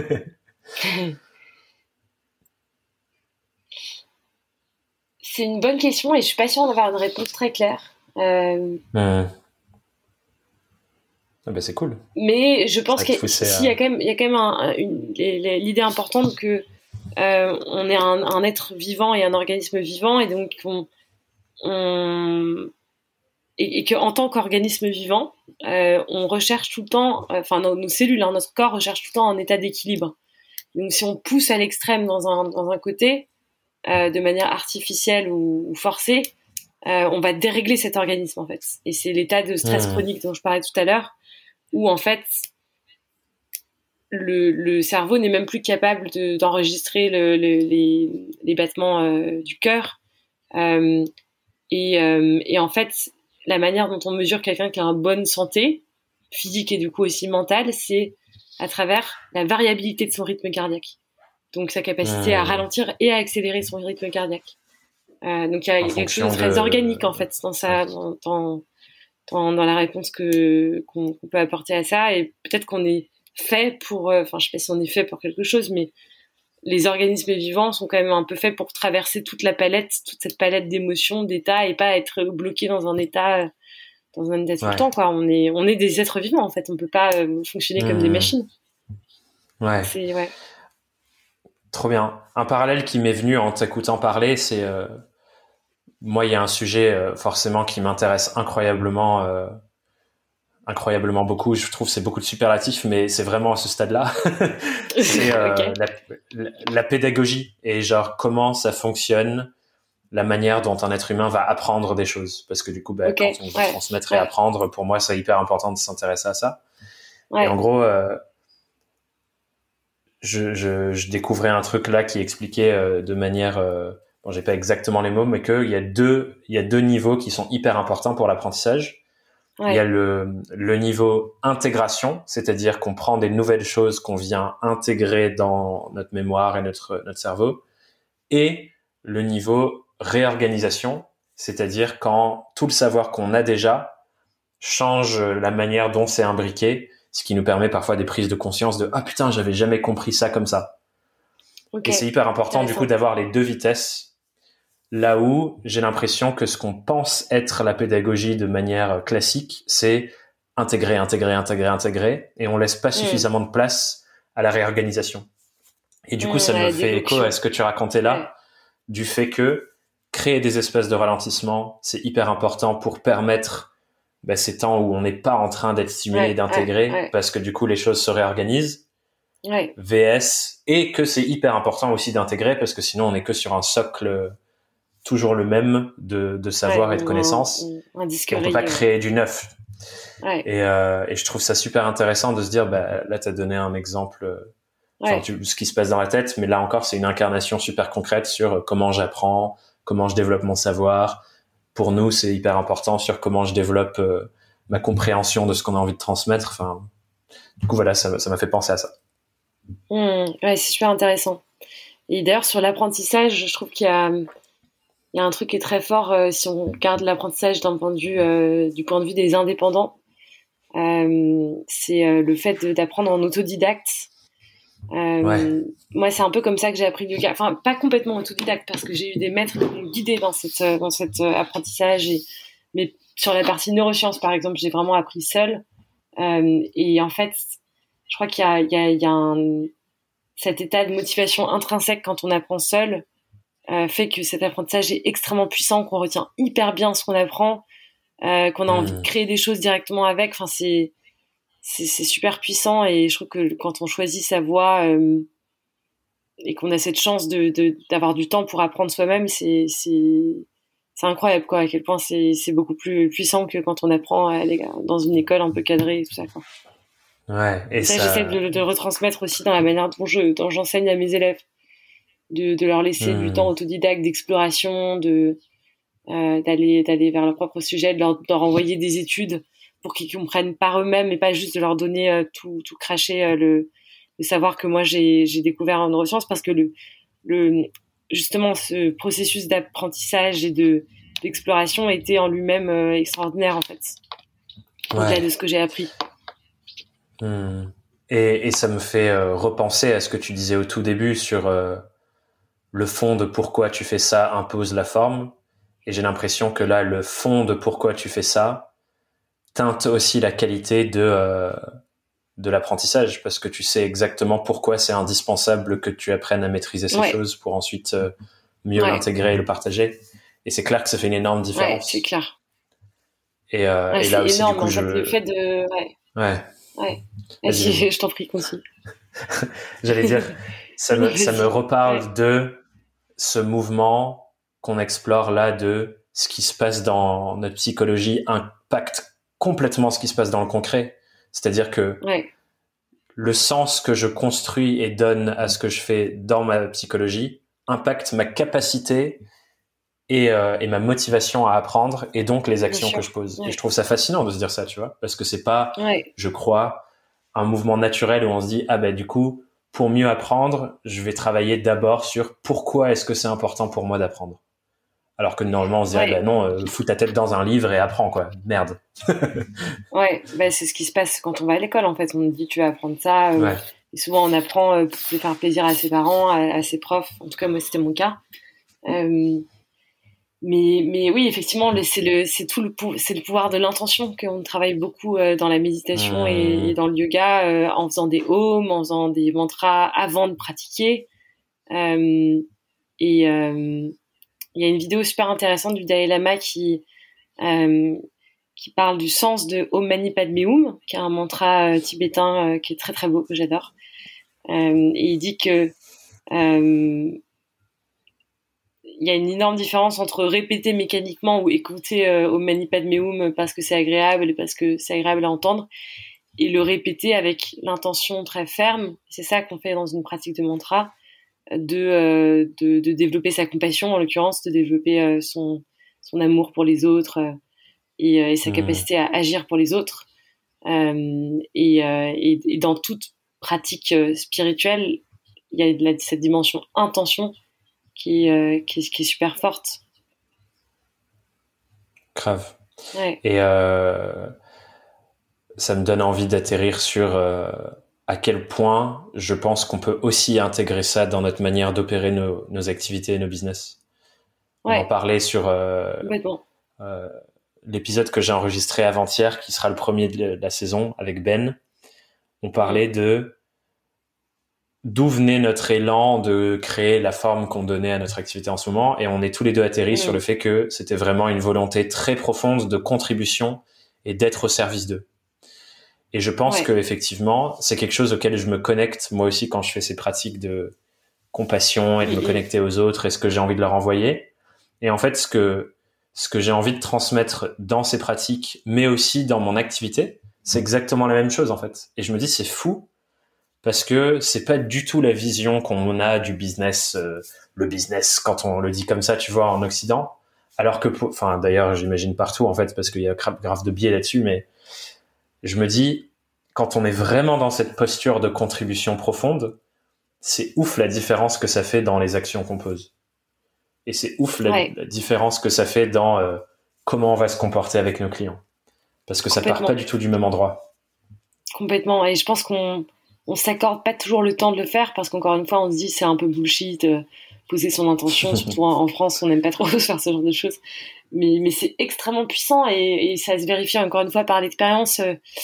C'est une bonne question et je suis pas sûre d'avoir une réponse très claire. Ah ben c'est cool. Mais je pense qu'il y a quand même l'idée importante que on est un être vivant et un organisme vivant, et donc et que en tant qu'organisme vivant, on recherche tout le temps, enfin nos cellules, notre corps recherche tout le temps un état d'équilibre. Donc si on pousse à l'extrême dans un côté, de manière artificielle ou forcée, on va dérégler cet organisme en fait. Et c'est l'état de stress chronique dont je parlais tout à l'heure, où en fait le cerveau n'est même plus capable d'enregistrer les battements du cœur, et en fait la manière dont on mesure quelqu'un qui a une bonne santé physique et du coup aussi mentale, c'est à travers la variabilité de son rythme cardiaque, donc sa capacité à ralentir et à accélérer son rythme cardiaque. Donc il y a quelque chose de très organique en fait dans la réponse qu'on peut apporter à ça, et peut-être qu'on est fait pour, enfin je sais pas si on est fait pour quelque chose, mais les organismes vivants sont quand même un peu faits pour traverser toute cette palette d'émotions, d'états, et pas être bloqué dans un état tout le temps, quoi. On est des êtres vivants en fait, on peut pas fonctionner comme des machines. Ouais. Trop bien. Un parallèle qui m'est venu en t'écoutant parler, c'est moi il y a un sujet forcément qui m'intéresse incroyablement beaucoup. Je trouve que c'est beaucoup de superlatifs, mais c'est vraiment à ce stade-là. C'est la pédagogie et genre comment ça fonctionne, la manière dont un être humain va apprendre des choses. Parce que du coup, quand on va transmettre et apprendre, pour moi, c'est hyper important de s'intéresser à ça. Et en gros, je découvrais un truc là qui expliquait de manière... bon, j'ai pas exactement les mots, mais qu'il y a deux niveaux qui sont hyper importants pour l'apprentissage. Il y a le niveau intégration, c'est-à-dire qu'on prend des nouvelles choses qu'on vient intégrer dans notre mémoire et notre cerveau, et le niveau réorganisation, c'est-à-dire quand tout le savoir qu'on a déjà change la manière dont c'est imbriqué, ce qui nous permet parfois des prises de conscience de « Ah putain, j'avais jamais compris ça comme ça ». Et c'est hyper important du coup d'avoir les deux vitesses. Là où j'ai l'impression que ce qu'on pense être la pédagogie de manière classique, c'est intégrer, et on laisse pas suffisamment de place à la réorganisation. Et du coup, ça me fait écho à ce que tu racontais là, du fait que créer des espaces de ralentissement, c'est hyper important pour permettre ces temps où on n'est pas en train d'être stimulé et d'intégrer, parce que du coup, les choses se réorganisent. VS, et que c'est hyper important aussi d'intégrer, parce que sinon, on n'est que sur un socle toujours le même de savoir et de connaissances. On peut pas créer du neuf. Et je trouve ça super intéressant de se dire, là, tu as donné un exemple, ce qui se passe dans la tête, mais là encore, c'est une incarnation super concrète sur comment j'apprends, comment je développe mon savoir. Pour nous, c'est hyper important sur comment je développe ma compréhension de ce qu'on a envie de transmettre. Enfin, du coup, voilà, ça m'a fait penser à ça. Ouais, c'est super intéressant. Et d'ailleurs, sur l'apprentissage, je trouve qu'il y a un truc qui est très fort si on regarde l'apprentissage du point de vue des indépendants. C'est le fait d'apprendre en autodidacte. Moi, c'est un peu comme ça que j'ai appris le yoga. Enfin, pas complètement autodidacte, parce que j'ai eu des maîtres qui m'ont guidée dans cet apprentissage. Mais sur la partie neurosciences, par exemple, j'ai vraiment appris seule. Et en fait, je crois qu'il y a cet état de motivation intrinsèque quand on apprend seul, fait que cet apprentissage est extrêmement puissant, qu'on retient hyper bien ce qu'on apprend, qu'on a envie de créer des choses directement avec. Enfin, c'est super puissant, et je trouve que quand on choisit sa voie et qu'on a cette chance d'avoir du temps pour apprendre soi-même, c'est incroyable, quoi, à quel point c'est beaucoup plus puissant que quand on apprend dans une école un peu cadrée et tout ça, quoi. Ouais, et ça, j'essaie de retransmettre aussi dans la manière dont j'enseigne à mes élèves, de leur laisser du temps autodidacte, d'exploration, d'aller vers leur propre sujet, de leur envoyer des études pour qu'ils comprennent par eux-mêmes, et pas juste de leur donner tout cracher le savoir que moi j'ai découvert en neurosciences, parce que justement ce processus d'apprentissage et d'exploration était en lui-même extraordinaire, en fait, au-delà de ce que j'ai appris. Et ça me fait repenser à ce que tu disais au tout début sur le fond de pourquoi tu fais ça impose la forme, et j'ai l'impression que là, le fond de pourquoi tu fais ça teinte aussi la qualité de l'apprentissage, parce que tu sais exactement pourquoi c'est indispensable que tu apprennes à maîtriser ces choses pour ensuite mieux l'intégrer et le partager. Et c'est clair que ça fait une énorme différence. Ouais, c'est clair. Et là c'est aussi, énorme, du coup, en fait, le fait de... Ouais. Vas-y, je t'en prie, continue. J'allais dire, ça me reparle de ce mouvement qu'on explore là, de ce qui se passe dans notre psychologie impacte complètement ce qui se passe dans le concret. C'est-à-dire que le sens que je construis et donne à ce que je fais dans ma psychologie impacte ma capacité et ma motivation à apprendre, et donc les actions que je pose. Et je trouve ça fascinant de se dire ça, tu vois, parce que c'est pas, je crois, un mouvement naturel où on se dit, du coup, pour mieux apprendre, je vais travailler d'abord sur pourquoi est-ce que c'est important pour moi d'apprendre. Alors que normalement, on se dirait, non, fous ta tête dans un livre et apprends, quoi. Merde. C'est ce qui se passe quand on va à l'école, en fait. On nous dit, tu vas apprendre ça. Et souvent, on apprend pour faire plaisir à ses parents, à ses profs. En tout cas, moi, c'était mon cas. Mais oui, effectivement, c'est le pouvoir de l'intention qu'on travaille beaucoup dans la méditation et dans le yoga, en faisant des ohms, en faisant des mantras avant de pratiquer. Il y a une vidéo super intéressante du Dalai Lama qui parle du sens de Om Mani Padme Hum, qui est un mantra tibétain qui est très très beau, que j'adore. Et il dit que il y a une énorme différence entre répéter mécaniquement ou écouter Om Mani Padme Hum parce que c'est agréable et parce que c'est agréable à entendre, et le répéter avec l'intention très ferme. C'est ça qu'on fait dans une pratique de mantra, de développer sa compassion, en l'occurrence, de développer son amour pour les autres et sa capacité à agir pour les autres. Et dans toute pratique spirituelle, il y a cette dimension intention qui est super forte. Grave. Et ça me donne envie d'atterrir sur à quel point je pense qu'on peut aussi intégrer ça dans notre manière d'opérer nos activités et nos business. On en Ouais, parlait sur complètement. euh, l'épisode que j'ai enregistré avant-hier, qui sera le premier de la saison avec Ben. On Mm. parlait de d'où venait notre élan de créer la forme qu'on donnait à notre activité en ce moment, et on est tous les deux atterris sur le Mm. fait que c'était vraiment une volonté très profonde de contribution et d'être au service d'eux. Et je pense que Ouais, effectivement, c'est quelque chose auquel je me connecte moi aussi quand je fais ces pratiques de compassion et de mm, me mm. connecter aux autres et ce que j'ai envie de leur envoyer. Et en fait, ce que j'ai envie de transmettre dans ces pratiques, mais aussi dans mon activité, c'est exactement la même chose en fait. Et je me dis, c'est fou parce que c'est pas du tout la vision qu'on a du business, le business quand on le dit comme ça, tu vois, en Occident. Alors que, enfin, d'ailleurs, j'imagine partout en fait, parce qu'il y a grave de biais là-dessus, mais je me dis, quand on est vraiment dans cette posture de contribution profonde, c'est ouf la différence que ça fait dans les actions qu'on pose. Et c'est ouf Ouais, la différence que ça fait dans comment on va se comporter avec nos clients. Parce que ça part pas complètement. du tout du même endroit. Complètement. Et je pense qu'on s'accorde pas toujours le temps de le faire parce qu'encore une fois, on se dit c'est un peu bullshit, poser son intention. Surtout en France, on n'aime pas trop faire ce genre de choses. Mais c'est extrêmement puissant et ça se vérifie encore une fois par l'expérience.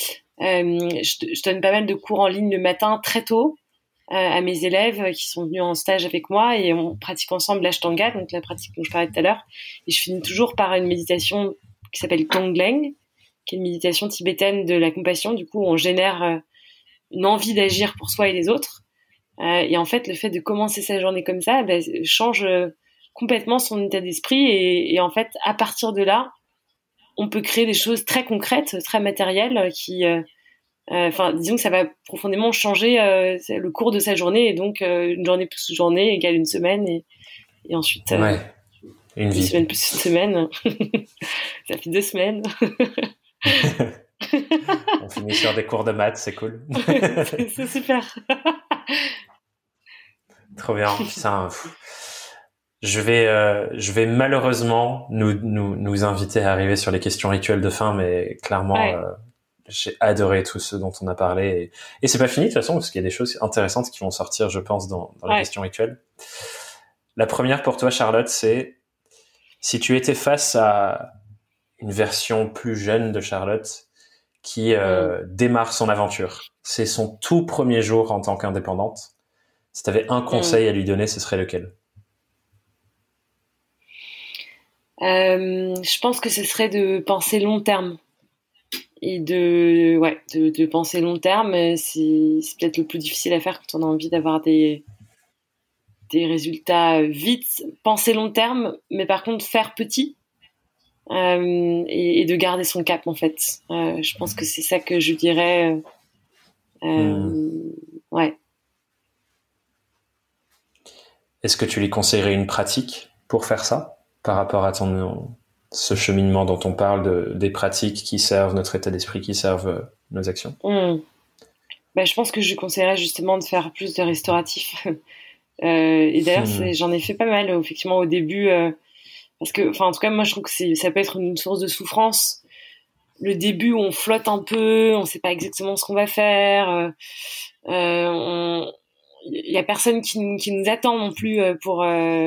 Je donne pas mal de cours en ligne le matin très tôt à mes élèves qui sont venus en stage avec moi et on pratique ensemble l'ashtanga, donc la pratique dont je parlais tout à l'heure. Et je finis toujours par une méditation qui s'appelle Tonglen, qui est une méditation tibétaine de la compassion. Du coup, on génère une envie d'agir pour soi et les autres. Et en fait, le fait de commencer sa journée comme ça change complètement son état d'esprit. Et en fait, à partir de là, on peut créer des choses très concrètes, très matérielles, enfin, disons que ça va profondément changer le cours de sa journée. Et donc, une journée plus une journée égale une semaine. Et ensuite, Ouais, une une vie. semaine plus une semaine. Ça fait 2 semaines. On finit sur des cours de maths, c'est cool. C'est super. Trop bien. Putain, je vais malheureusement nous inviter à arriver sur les questions rituelles de fin, mais clairement, Ouais. j'ai adoré tout ce dont on a parlé. Et c'est pas fini de toute façon, parce qu'il y a des choses intéressantes qui vont sortir, je pense, dans les Ouais. questions rituelles. La première pour toi, Charlotte, c'est si tu étais face à une version plus jeune de Charlotte qui Mm. démarre son aventure. C'est son tout premier jour en tant qu'indépendante. Si tu avais un Mm. conseil à lui donner, ce serait lequel? Je pense que ce serait de penser long terme et de penser long terme. C'est peut-être le plus difficile à faire quand on a envie d'avoir des résultats vite. Penser long terme, mais par contre faire petit et de garder son cap en fait. Je pense que c'est ça que je dirais. Hmm. Ouais. Est-ce que tu lui conseillerais une pratique pour faire ça par rapport à ce cheminement dont on parle des pratiques qui servent notre état d'esprit, qui servent nos actions? Mm. Bah, je pense que je lui conseillerais justement de faire plus de restauratif. Et d'ailleurs, Hmm. j'en ai fait pas mal effectivement au début. Parce que, enfin, en tout cas, moi, je trouve que ça peut être une source de souffrance. Le début où on flotte un peu, on sait pas exactement ce qu'on va faire. Il y a personne qui nous attend non plus pour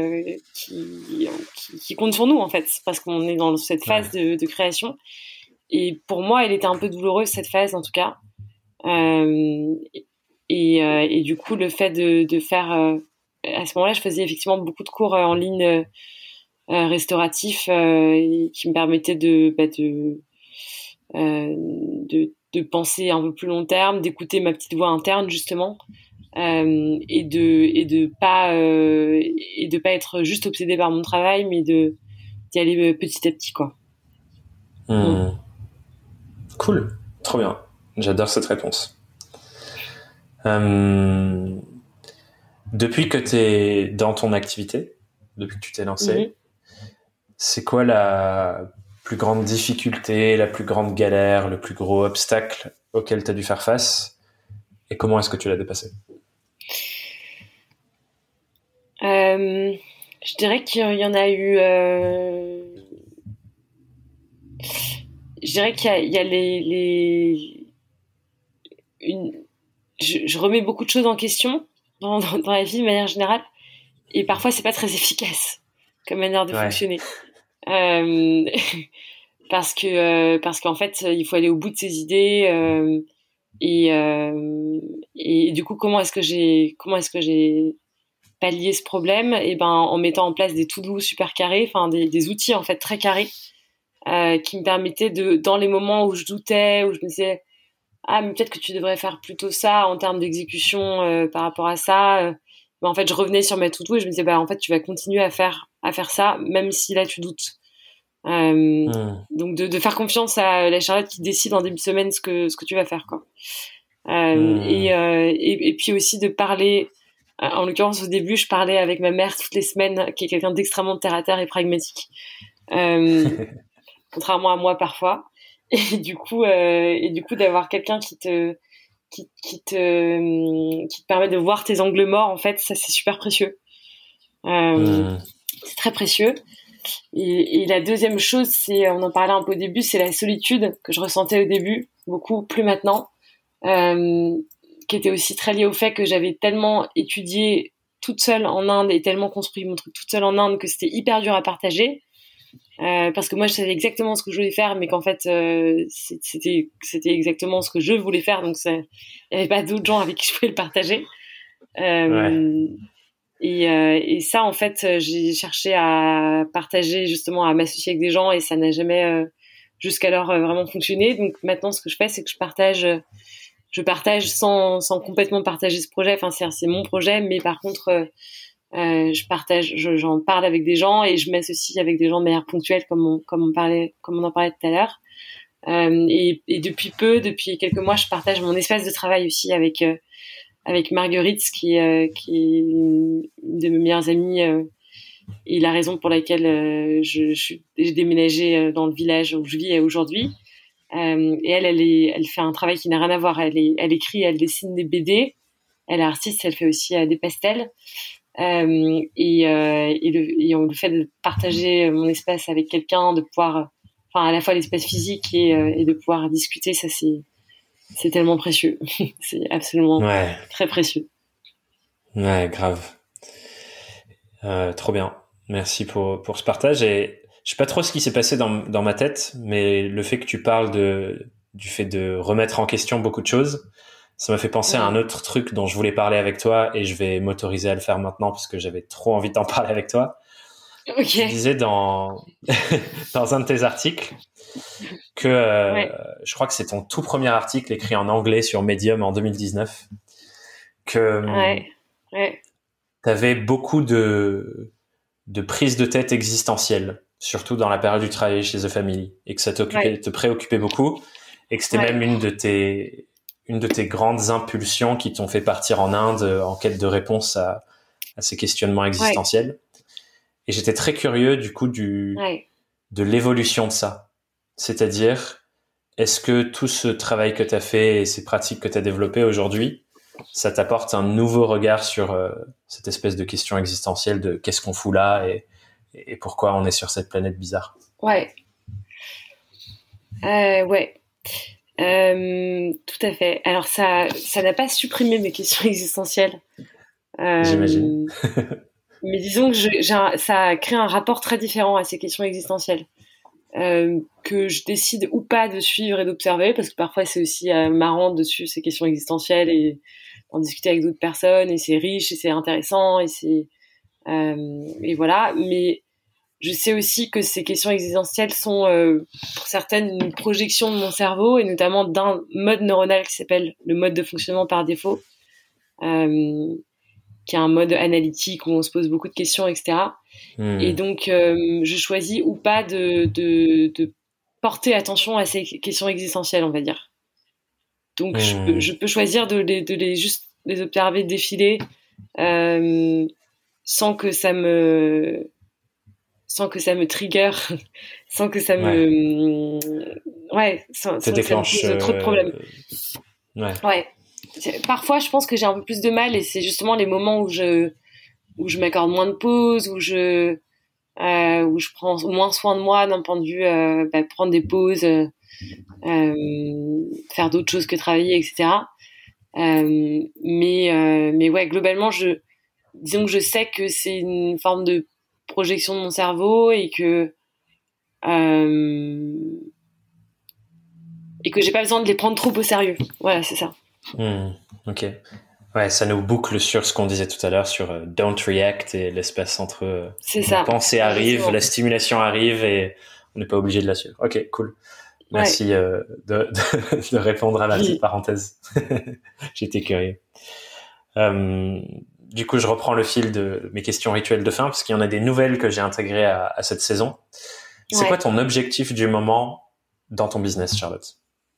qui compte sur nous en fait, parce qu'on est dans cette phase Ouais. de création. Et pour moi, elle était un peu douloureuse cette phase en tout cas. Euh, et du coup, le fait de faire à ce moment-là, je faisais effectivement beaucoup de cours en ligne restauratifs qui me permettaient de penser un peu plus long terme, d'écouter ma petite voix interne justement, et de pas être juste obsédée par mon travail, mais de d'y aller petit à petit quoi. Mm. Hmm. Cool. Trop bien. J'adore cette réponse. Euh, Depuis que tu es dans ton activité, depuis que tu t'es Mhm. lancé, c'est quoi la plus grande difficulté, la plus grande galère, le plus gros obstacle auquel tu as dû faire face et comment est-ce que tu l'as dépassé? Euh, je dirais qu'il y en a eu. Je dirais qu'il y a une, je remets beaucoup de choses en question dans la vie de manière générale, et parfois c'est pas très efficace. comme manière de Ouais. fonctionner. Parce qu'en fait, il faut aller au bout de ses idées. Et du coup, comment est-ce que j'ai pallié ce problème? Et ben, en mettant en place des to-do super carrés, enfin des outils en fait très carrés, qui me permettaient dans les moments où je doutais, où je me disais ah mais peut-être que tu devrais faire plutôt ça en termes d'exécution par rapport à ça. Ben, en fait, je revenais sur ma to-do et je me disais bah en fait tu vas continuer à faire ça même si là tu doutes. Donc de faire confiance à la Charlotte qui décide en début de semaine ce que tu vas faire quoi. Et puis aussi de parler. En l'occurrence, au début, je parlais avec ma mère toutes les semaines, qui est quelqu'un d'extrêmement terre à terre et pragmatique, contrairement à moi parfois. Et du coup, d'avoir quelqu'un qui te permet de voir tes angles morts, en fait, ça c'est super précieux. C'est très précieux. Et la deuxième chose, on en parlait un peu au début, c'est la solitude que je ressentais au début, beaucoup plus maintenant. Qui était aussi très lié au fait que j'avais tellement étudié toute seule en Inde et tellement construit mon truc toute seule en Inde que c'était hyper dur à partager. Parce que moi, je savais exactement ce que je voulais faire, mais qu'en fait, c'était exactement ce que je voulais faire, donc il n'y avait pas d'autres gens avec qui je pouvais le partager. Ouais. Et ça, en fait, j'ai cherché à partager, justement, à m'associer avec des gens, et ça n'a jamais jusqu'alors vraiment fonctionné. Donc maintenant, ce que je fais, c'est que je partage sans complètement partager ce projet. Enfin, c'est mon projet, mais par contre, j'en parle avec des gens et je m'associe avec des gens de manière ponctuelle, comme on en parlait tout à l'heure. Depuis quelques mois, je partage mon espace de travail aussi avec Marguerite, qui est une de mes meilleures amies, et la raison pour laquelle j'ai déménagé dans le village où je vis aujourd'hui. Et elle fait un travail qui n'a rien à voir. Elle écrit, elle dessine des BD. Elle est artiste, elle fait aussi des pastels. Et le fait de partager mon espace avec quelqu'un, de pouvoir, enfin à la fois l'espace physique et de pouvoir discuter, ça c'est tellement précieux. C'est absolument Ouais. très précieux. Ouais, grave. Trop bien. Merci pour ce partage. Et je sais pas trop ce qui s'est passé dans ma tête, mais le fait que tu parles du fait de remettre en question beaucoup de choses, ça m'a fait penser à un autre truc dont je voulais parler avec toi, et je vais m'autoriser à le faire maintenant parce que j'avais trop envie d'en parler avec toi. Ok. Tu disais dans un de tes articles que Ouais. je crois que c'est ton tout premier article écrit en anglais sur Medium en 2019, que Ouais. Ouais. tu avais beaucoup de prise de tête existentielle, surtout dans la période du travail chez The Family, et que ça Ouais. te préoccupait beaucoup, et que c'était Ouais. même une de tes grandes impulsions qui t'ont fait partir en Inde en quête de réponse à ces questionnements Ouais. existentiels. Et j'étais très curieux du coup Ouais. de l'évolution de ça. C'est-à-dire, est-ce que tout ce travail que tu as fait et ces pratiques que tu as développées aujourd'hui, ça t'apporte un nouveau regard sur cette espèce de question existentielle de qu'est-ce qu'on fout là, et pourquoi on est sur cette planète bizarre? Ouais. Ouais. Tout à fait. Alors ça n'a pas supprimé mes questions existentielles. J'imagine. Euh, mais disons que ça a créé un rapport très différent à ces questions existentielles. Que je décide ou pas de suivre et d'observer, parce que parfois c'est aussi marrant de suivre ces questions existentielles et d'en discuter avec d'autres personnes, et c'est riche et c'est intéressant et voilà. Mais je sais aussi que ces questions existentielles sont pour certaines une projection de mon cerveau, et notamment d'un mode neuronal qui s'appelle le mode de fonctionnement par défaut, euh, qui est un mode analytique où on se pose beaucoup de questions, etc. Et donc, je choisis ou pas de porter attention à ces questions existentielles, on va dire. Donc, je peux choisir de juste les observer défiler, euh, sans que ça me trigger, sans que ça Ouais. me, ouais, Te sans que ça me déclenche. pose trop de problèmes. Ouais. Ouais. Parfois, je pense que j'ai un peu plus de mal, et c'est justement les moments où je m'accorde moins de pauses, où je prends moins soin de moi d'un point de vue prendre des pauses, faire d'autres choses que travailler, etc. Mais ouais, globalement, disons que je sais que c'est une forme de projections de mon cerveau et que j'ai pas besoin de les prendre trop au sérieux. Voilà, c'est ça. Ok. Ouais, ça nous boucle sur ce qu'on disait tout à l'heure sur don't react et l'espace entre la pensée arrive, exactement. La stimulation arrive et on n'est pas obligé de la suivre. Ok, cool. Merci de répondre à la petite parenthèse. J'étais curieux. Du coup, je reprends le fil de mes questions rituelles de fin parce qu'il y en a des nouvelles que j'ai intégrées à cette saison. C'est quoi ton objectif du moment dans ton business, Charlotte?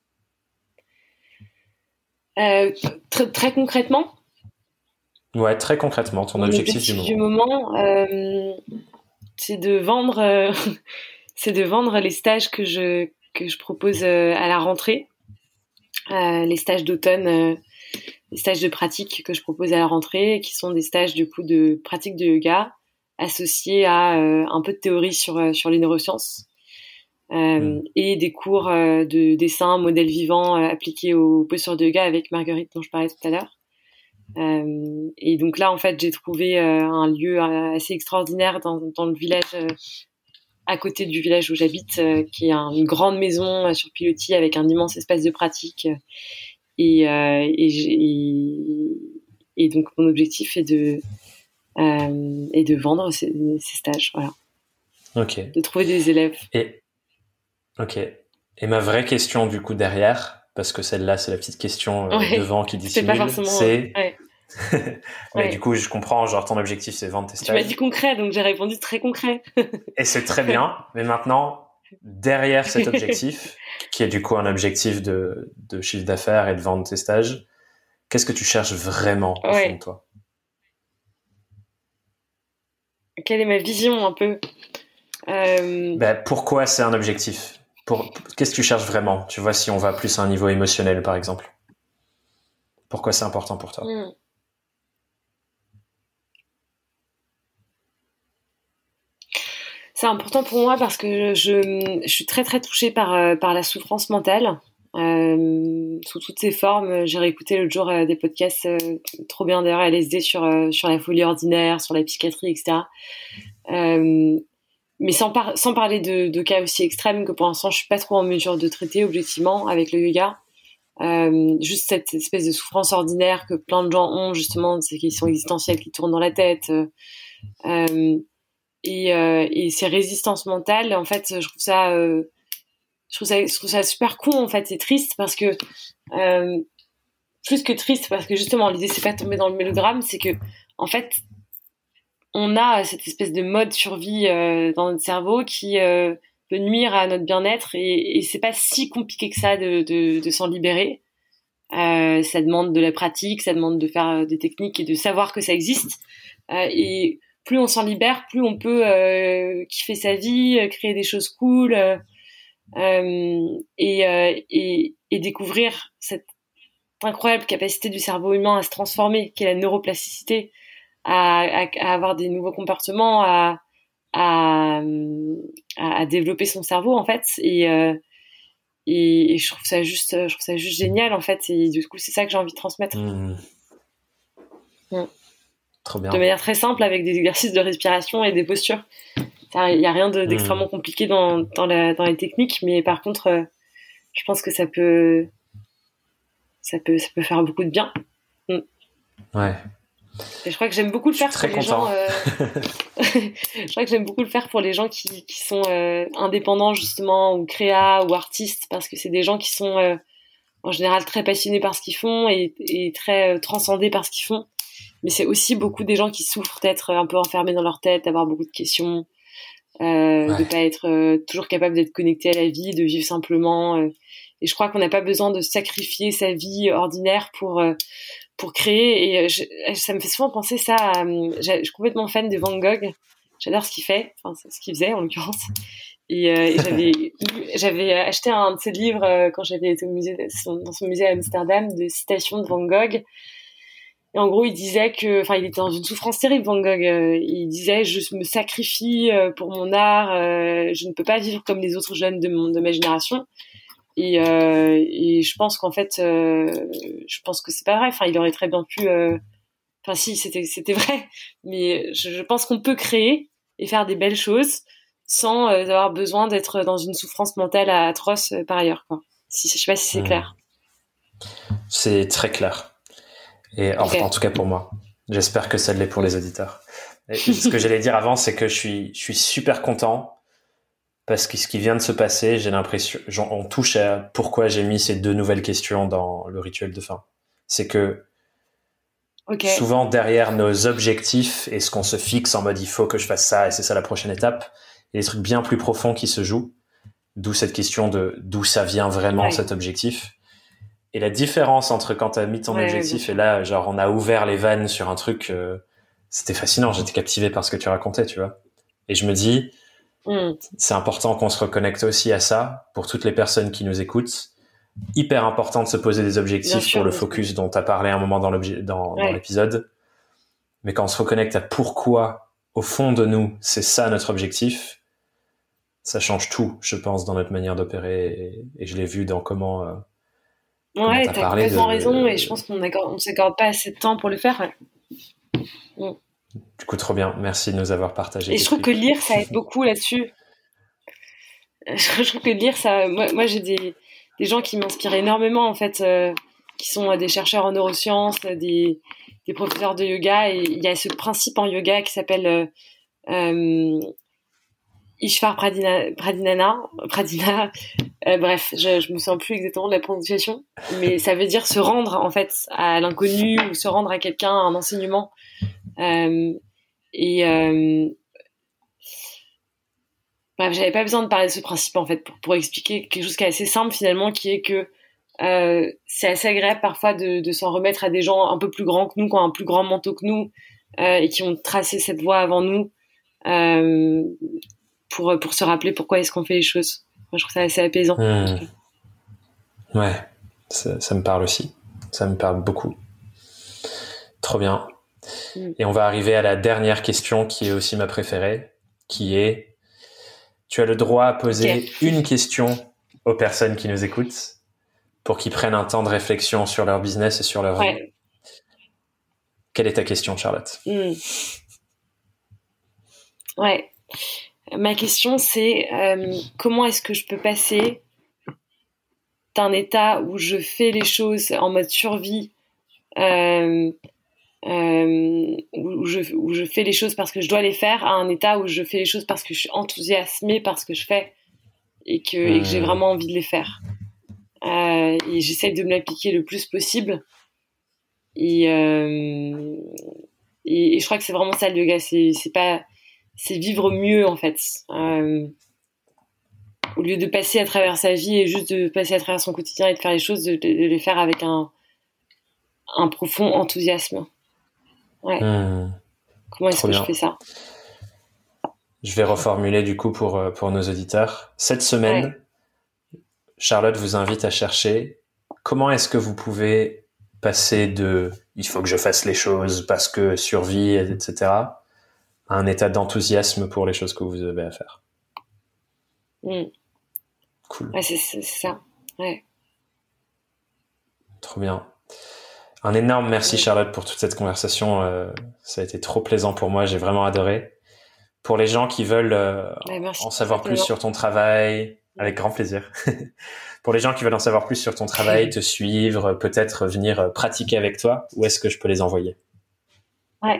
Très concrètement? Ouais, très concrètement, ton objectif du moment. C'est de vendre, c'est de vendre les stages que je propose à la rentrée, les stages d'automne, les stages de pratique que je propose à la rentrée, qui sont des stages du coup de pratique de yoga associés à un peu de théorie sur les neurosciences. Et des cours de dessin, modèle vivant appliqués aux postures de yoga avec Marguerite dont je parlais tout à l'heure. Et donc là, en fait, j'ai trouvé un lieu assez extraordinaire dans le village, à côté du village où j'habite, qui est une grande maison sur pilotis avec un immense espace de pratique. Et donc mon objectif est de vendre ces stages, voilà. Ok. De trouver des élèves. Ok. Et ma vraie question du coup derrière, parce que celle-là c'est la petite question devant qui dissimule, pas forcément, c'est... Mais du coup je comprends, genre ton objectif c'est vendre tes stages. Tu m'as dit concret, donc j'ai répondu très concret. Et c'est très bien, mais maintenant, derrière cet objectif, qui est du coup un objectif de chiffre d'affaires et de vendre tes stages, qu'est-ce que tu cherches vraiment au fond de toi? Quelle est ma vision un peu? Pourquoi c'est un objectif? Qu'est-ce que tu cherches vraiment? Tu vois, si on va plus à un niveau émotionnel, par exemple. Pourquoi c'est important pour toi? C'est important pour moi parce que je suis très très touchée par la souffrance mentale sous toutes ses formes. J'ai réécouté l'autre jour des podcasts trop bien d'ailleurs LSD sur la folie ordinaire, sur la psychiatrie, etc. Mais sans parler de cas aussi extrêmes que pour l'instant je suis pas trop en mesure de traiter objectivement avec le yoga. Juste cette espèce de souffrance ordinaire que plein de gens ont justement, c'est qu'ils sont existentiels, qui tournent dans la tête. Et ces résistances mentales, en fait, je trouve ça super con, en fait, c'est triste parce que plus que triste, parce que justement l'idée c'est pas de tomber dans le mélodrame, c'est que en fait on a cette espèce de mode survie dans notre cerveau qui peut nuire à notre bien-être et c'est pas si compliqué que ça de s'en libérer. Ça demande de la pratique, ça demande de faire des techniques et de savoir que ça existe. Et plus on s'en libère, plus on peut kiffer sa vie, créer des choses cool et découvrir cette incroyable capacité du cerveau humain à se transformer, qui est la neuroplasticité, à avoir des nouveaux comportements, à développer son cerveau en fait. Et je trouve ça juste génial en fait. Et du coup, c'est ça que j'ai envie de transmettre. Trop bien. De manière très simple, avec des exercices de respiration et des postures. Il n'y a rien d'extrêmement compliqué dans les techniques, mais par contre, je pense que ça peut faire beaucoup de bien. Ouais. Et je crois que j'aime beaucoup le faire pour les gens. Je crois que j'aime beaucoup le faire pour les gens qui sont indépendants justement, ou créa ou artistes, parce que c'est des gens qui sont en général très passionnés par ce qu'ils font et très transcendés par ce qu'ils font. Mais c'est aussi beaucoup des gens qui souffrent d'être un peu enfermés dans leur tête, d'avoir beaucoup de questions, de pas être toujours capable d'être connecté à la vie, de vivre simplement. Et je crois qu'on n'a pas besoin de sacrifier sa vie ordinaire pour créer. Et ça me fait souvent penser ça je suis complètement fan de Van Gogh. J'adore ce qu'il fait, enfin ce qu'il faisait en l'occurrence. Et j'avais acheté un de ses livres quand j'avais été dans son musée à Amsterdam, de citations de Van Gogh. Et en gros, il disait il était dans une souffrance terrible, Van Gogh. Il disait, je me sacrifie pour mon art, je ne peux pas vivre comme les autres jeunes de ma génération. Et je pense qu'en fait, je pense que c'est pas vrai. Enfin, il aurait très bien pu. Si, c'était vrai. Mais je pense qu'on peut créer et faire des belles choses sans avoir besoin d'être dans une souffrance mentale atroce par ailleurs, quoi. Je sais pas si c'est clair. C'est très clair. Et en tout cas pour moi. J'espère que ça l'est pour les auditeurs. Et ce que j'allais dire avant, c'est que je suis super content parce que ce qui vient de se passer, j'ai l'impression, on touche à pourquoi j'ai mis ces 2 nouvelles questions dans le rituel de fin. C'est que souvent derrière nos objectifs et ce qu'on se fixe en mode il faut que je fasse ça et c'est ça la prochaine étape, il y a des trucs bien plus profonds qui se jouent. D'où cette question de d'où ça vient vraiment cet objectif. Et la différence entre quand t'as mis ton objectif et là, genre, on a ouvert les vannes sur un truc, c'était fascinant. J'étais captivé par ce que tu racontais, tu vois. Et je me dis, c'est important qu'on se reconnecte aussi à ça pour toutes les personnes qui nous écoutent. Hyper important de se poser des objectifs pour le focus dont t'as parlé un moment dans l'épisode. Mais quand on se reconnecte à pourquoi, au fond de nous, c'est ça notre objectif, ça change tout, je pense, dans notre manière d'opérer. Et je l'ai vu dans comment t'as complètement raison, et je pense qu'on ne s'accorde pas assez de temps pour le faire. Du coup, trop bien. Merci de nous avoir partagé. Et je trouve que lire, ça aide beaucoup là-dessus. Je trouve que lire, ça... Moi j'ai des gens qui m'inspirent énormément, en fait, qui sont des chercheurs en neurosciences, des professeurs de yoga, et il y a ce principe en yoga qui s'appelle Ishvar Pradina. Bref, je me sens plus exactement de la prononciation, mais ça veut dire se rendre en fait à l'inconnu ou se rendre à quelqu'un, à un enseignement. Bref, j'avais pas besoin de parler de ce principe en fait pour expliquer quelque chose qui est assez simple finalement, qui est que c'est assez agréable parfois de s'en remettre à des gens un peu plus grands que nous, qui ont un plus grand manteau que nous, et qui ont tracé cette voie avant nous. Pour se rappeler pourquoi est-ce qu'on fait les choses. Moi, je trouve ça assez apaisant. Ouais, ça me parle aussi. Ça me parle beaucoup. Trop bien. Et on va arriver à la dernière question qui est aussi ma préférée, qui est, tu as le droit à poser une question aux personnes qui nous écoutent pour qu'ils prennent un temps de réflexion sur leur business et sur leur vie. Quelle est ta question, Charlotte? Ouais. Ma question, c'est comment est-ce que je peux passer d'un état où je fais les choses en mode survie, où je fais les choses parce que je dois les faire, à un état où je fais les choses parce que je suis enthousiasmée par ce que je fais et que j'ai vraiment envie de les faire. Et j'essaie de me l'appliquer le plus possible. Et je crois que c'est vraiment ça le yoga, c'est vivre mieux en fait, au lieu de passer à travers sa vie et juste de passer à travers son quotidien et de faire les choses, de les faire avec un profond enthousiasme. Comment est-ce que je fais ça? Je vais reformuler du coup pour nos auditeurs. Cette semaine, Charlotte vous invite à chercher comment est-ce que vous pouvez passer de « il faut que je fasse les choses parce que survie, etc. » à un état d'enthousiasme pour les choses que vous avez à faire. Cool. Ouais, c'est ça. Ouais. Trop bien. Un énorme merci Charlotte pour toute cette conversation. Ça a été trop plaisant pour moi. J'ai vraiment adoré. Pour les gens qui veulent en savoir plus sur ton travail, avec grand plaisir. Pour les gens qui veulent en savoir plus sur ton travail, te suivre, peut-être venir pratiquer avec toi, où est-ce que je peux les envoyer? Ouais.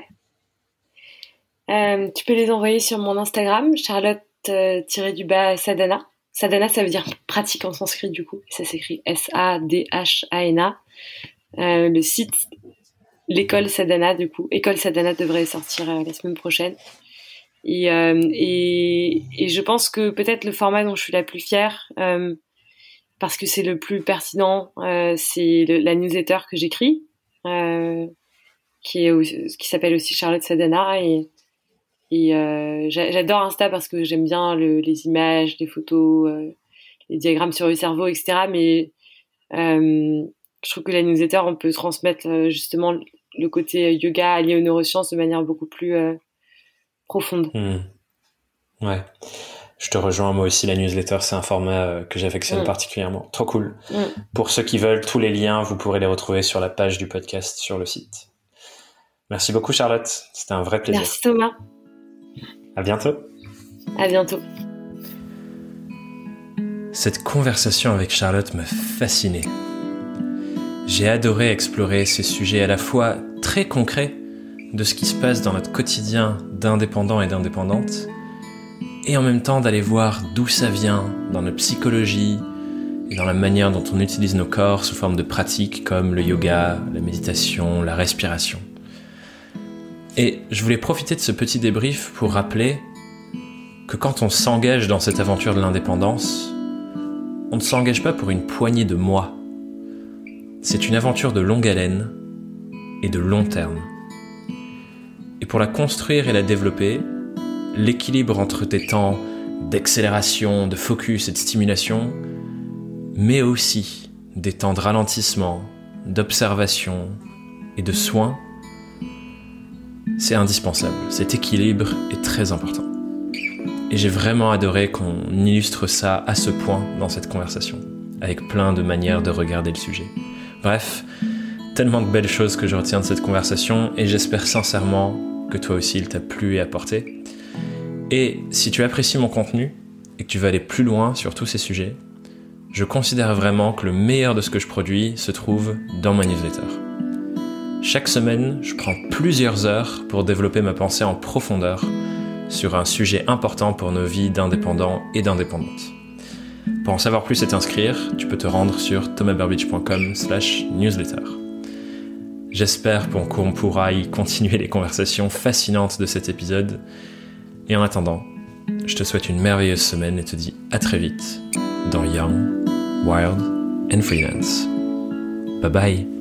Tu peux les envoyer sur mon Instagram, Charlotte-Sadhana. Sadhana, ça veut dire pratique en sanskrit, du coup. Ça s'écrit S-A-D-H-A-N-A. Le site, l'école Sadhana, du coup. École Sadhana devrait sortir la semaine prochaine. Et je pense que peut-être le format dont je suis la plus fière, parce que c'est le plus pertinent, c'est la newsletter que j'écris, qui s'appelle aussi Charlotte Sadhana, et j'adore Insta parce que j'aime bien les images, les photos, les diagrammes sur le cerveau, etc. Mais je trouve que la newsletter, on peut transmettre justement le côté yoga lié aux neurosciences de manière beaucoup plus profonde. Ouais, je te rejoins. Moi aussi, la newsletter, c'est un format que j'affectionne particulièrement. Trop cool. Pour ceux qui veulent, tous les liens, vous pourrez les retrouver sur la page du podcast sur le site. Merci beaucoup, Charlotte. C'était un vrai plaisir. Merci, Thomas. À bientôt. À bientôt. Cette conversation avec Charlotte m'a fasciné. J'ai adoré explorer ces sujets à la fois très concrets de ce qui se passe dans notre quotidien d'indépendants et d'indépendantes, et en même temps d'aller voir d'où ça vient dans notre psychologie et dans la manière dont on utilise nos corps sous forme de pratiques comme le yoga, la méditation, la respiration. Et je voulais profiter de ce petit débrief pour rappeler que quand on s'engage dans cette aventure de l'indépendance, on ne s'engage pas pour une poignée de mois. C'est une aventure de longue haleine et de long terme. Et pour la construire et la développer, l'équilibre entre des temps d'accélération, de focus et de stimulation, mais aussi des temps de ralentissement, d'observation et de soin, c'est indispensable. Cet équilibre est très important. Et j'ai vraiment adoré qu'on illustre ça à ce point dans cette conversation, avec plein de manières de regarder le sujet. Bref, tellement de belles choses que je retiens de cette conversation et j'espère sincèrement que toi aussi il t'a plu et apporté. Et si tu apprécies mon contenu et que tu veux aller plus loin sur tous ces sujets, je considère vraiment que le meilleur de ce que je produis se trouve dans ma newsletter. Chaque semaine, je prends plusieurs heures pour développer ma pensée en profondeur sur un sujet important pour nos vies d'indépendants et d'indépendantes. Pour en savoir plus et t'inscrire, tu peux te rendre sur thomasburbidge.com/newsletter. J'espère qu'on pourra y continuer les conversations fascinantes de cet épisode. Et en attendant, je te souhaite une merveilleuse semaine et te dis à très vite dans Young, Wild and Freelance. Bye bye.